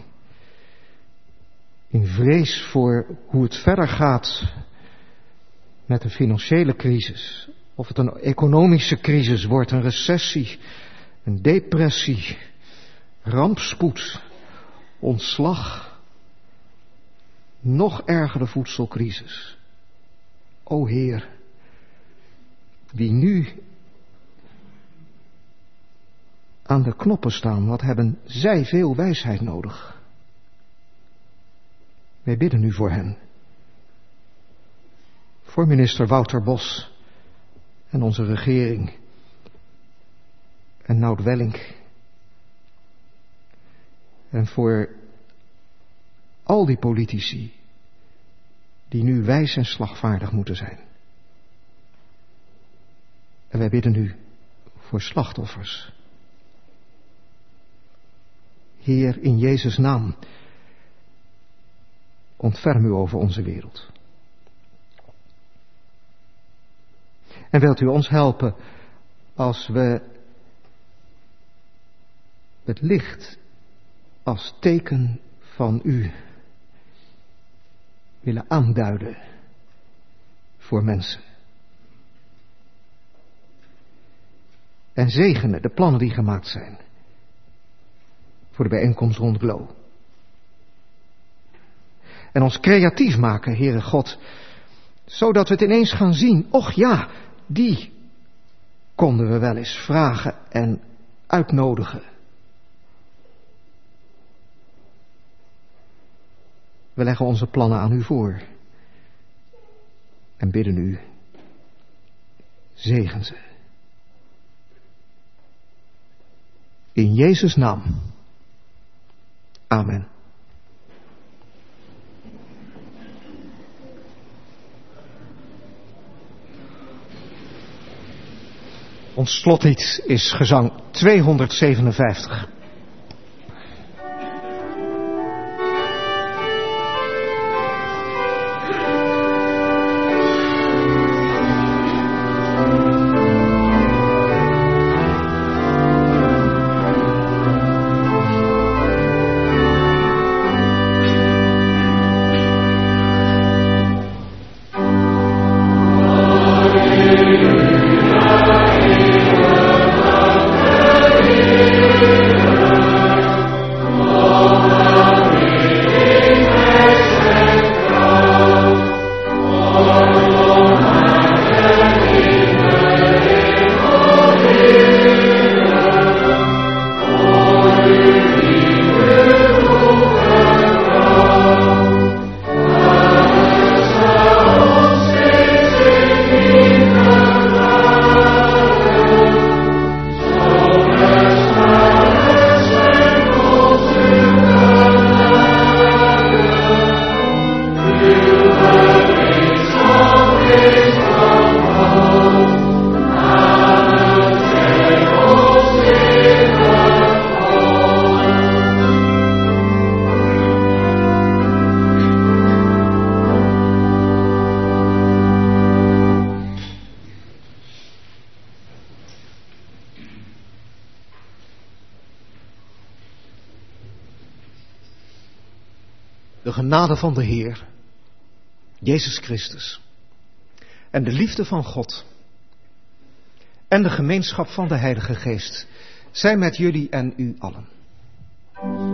in vrees voor hoe het verder gaat met een financiële crisis. Of het een economische crisis wordt, een recessie, een depressie, rampspoed, ontslag, nog ergere voedselcrisis. O Heer, die nu aan de knoppen staan, wat hebben zij veel wijsheid nodig. Wij bidden nu voor hen. Voor minister Wouter Bos en onze regering en Nout Welling. En voor al die politici die nu wijs en slagvaardig moeten zijn. En wij bidden nu voor slachtoffers. Heer, in Jezus' naam, ontferm u over onze wereld. En wilt u ons helpen als we het licht als teken van u willen aanduiden voor mensen. En zegenen de plannen die gemaakt zijn voor de bijeenkomst rond Glow. En ons creatief maken, Heere God, zodat we het ineens gaan zien. Och ja, die konden we wel eens vragen en uitnodigen. We leggen onze plannen aan u voor. En bidden u, zegen ze. In Jezus' naam. Amen. Ons slotlied is gezang tweehonderdzevenenvijftig. Amen. de genade van de Heer, Jezus Christus, en de liefde van God en de gemeenschap van de Heilige Geest zijn met jullie en u allen.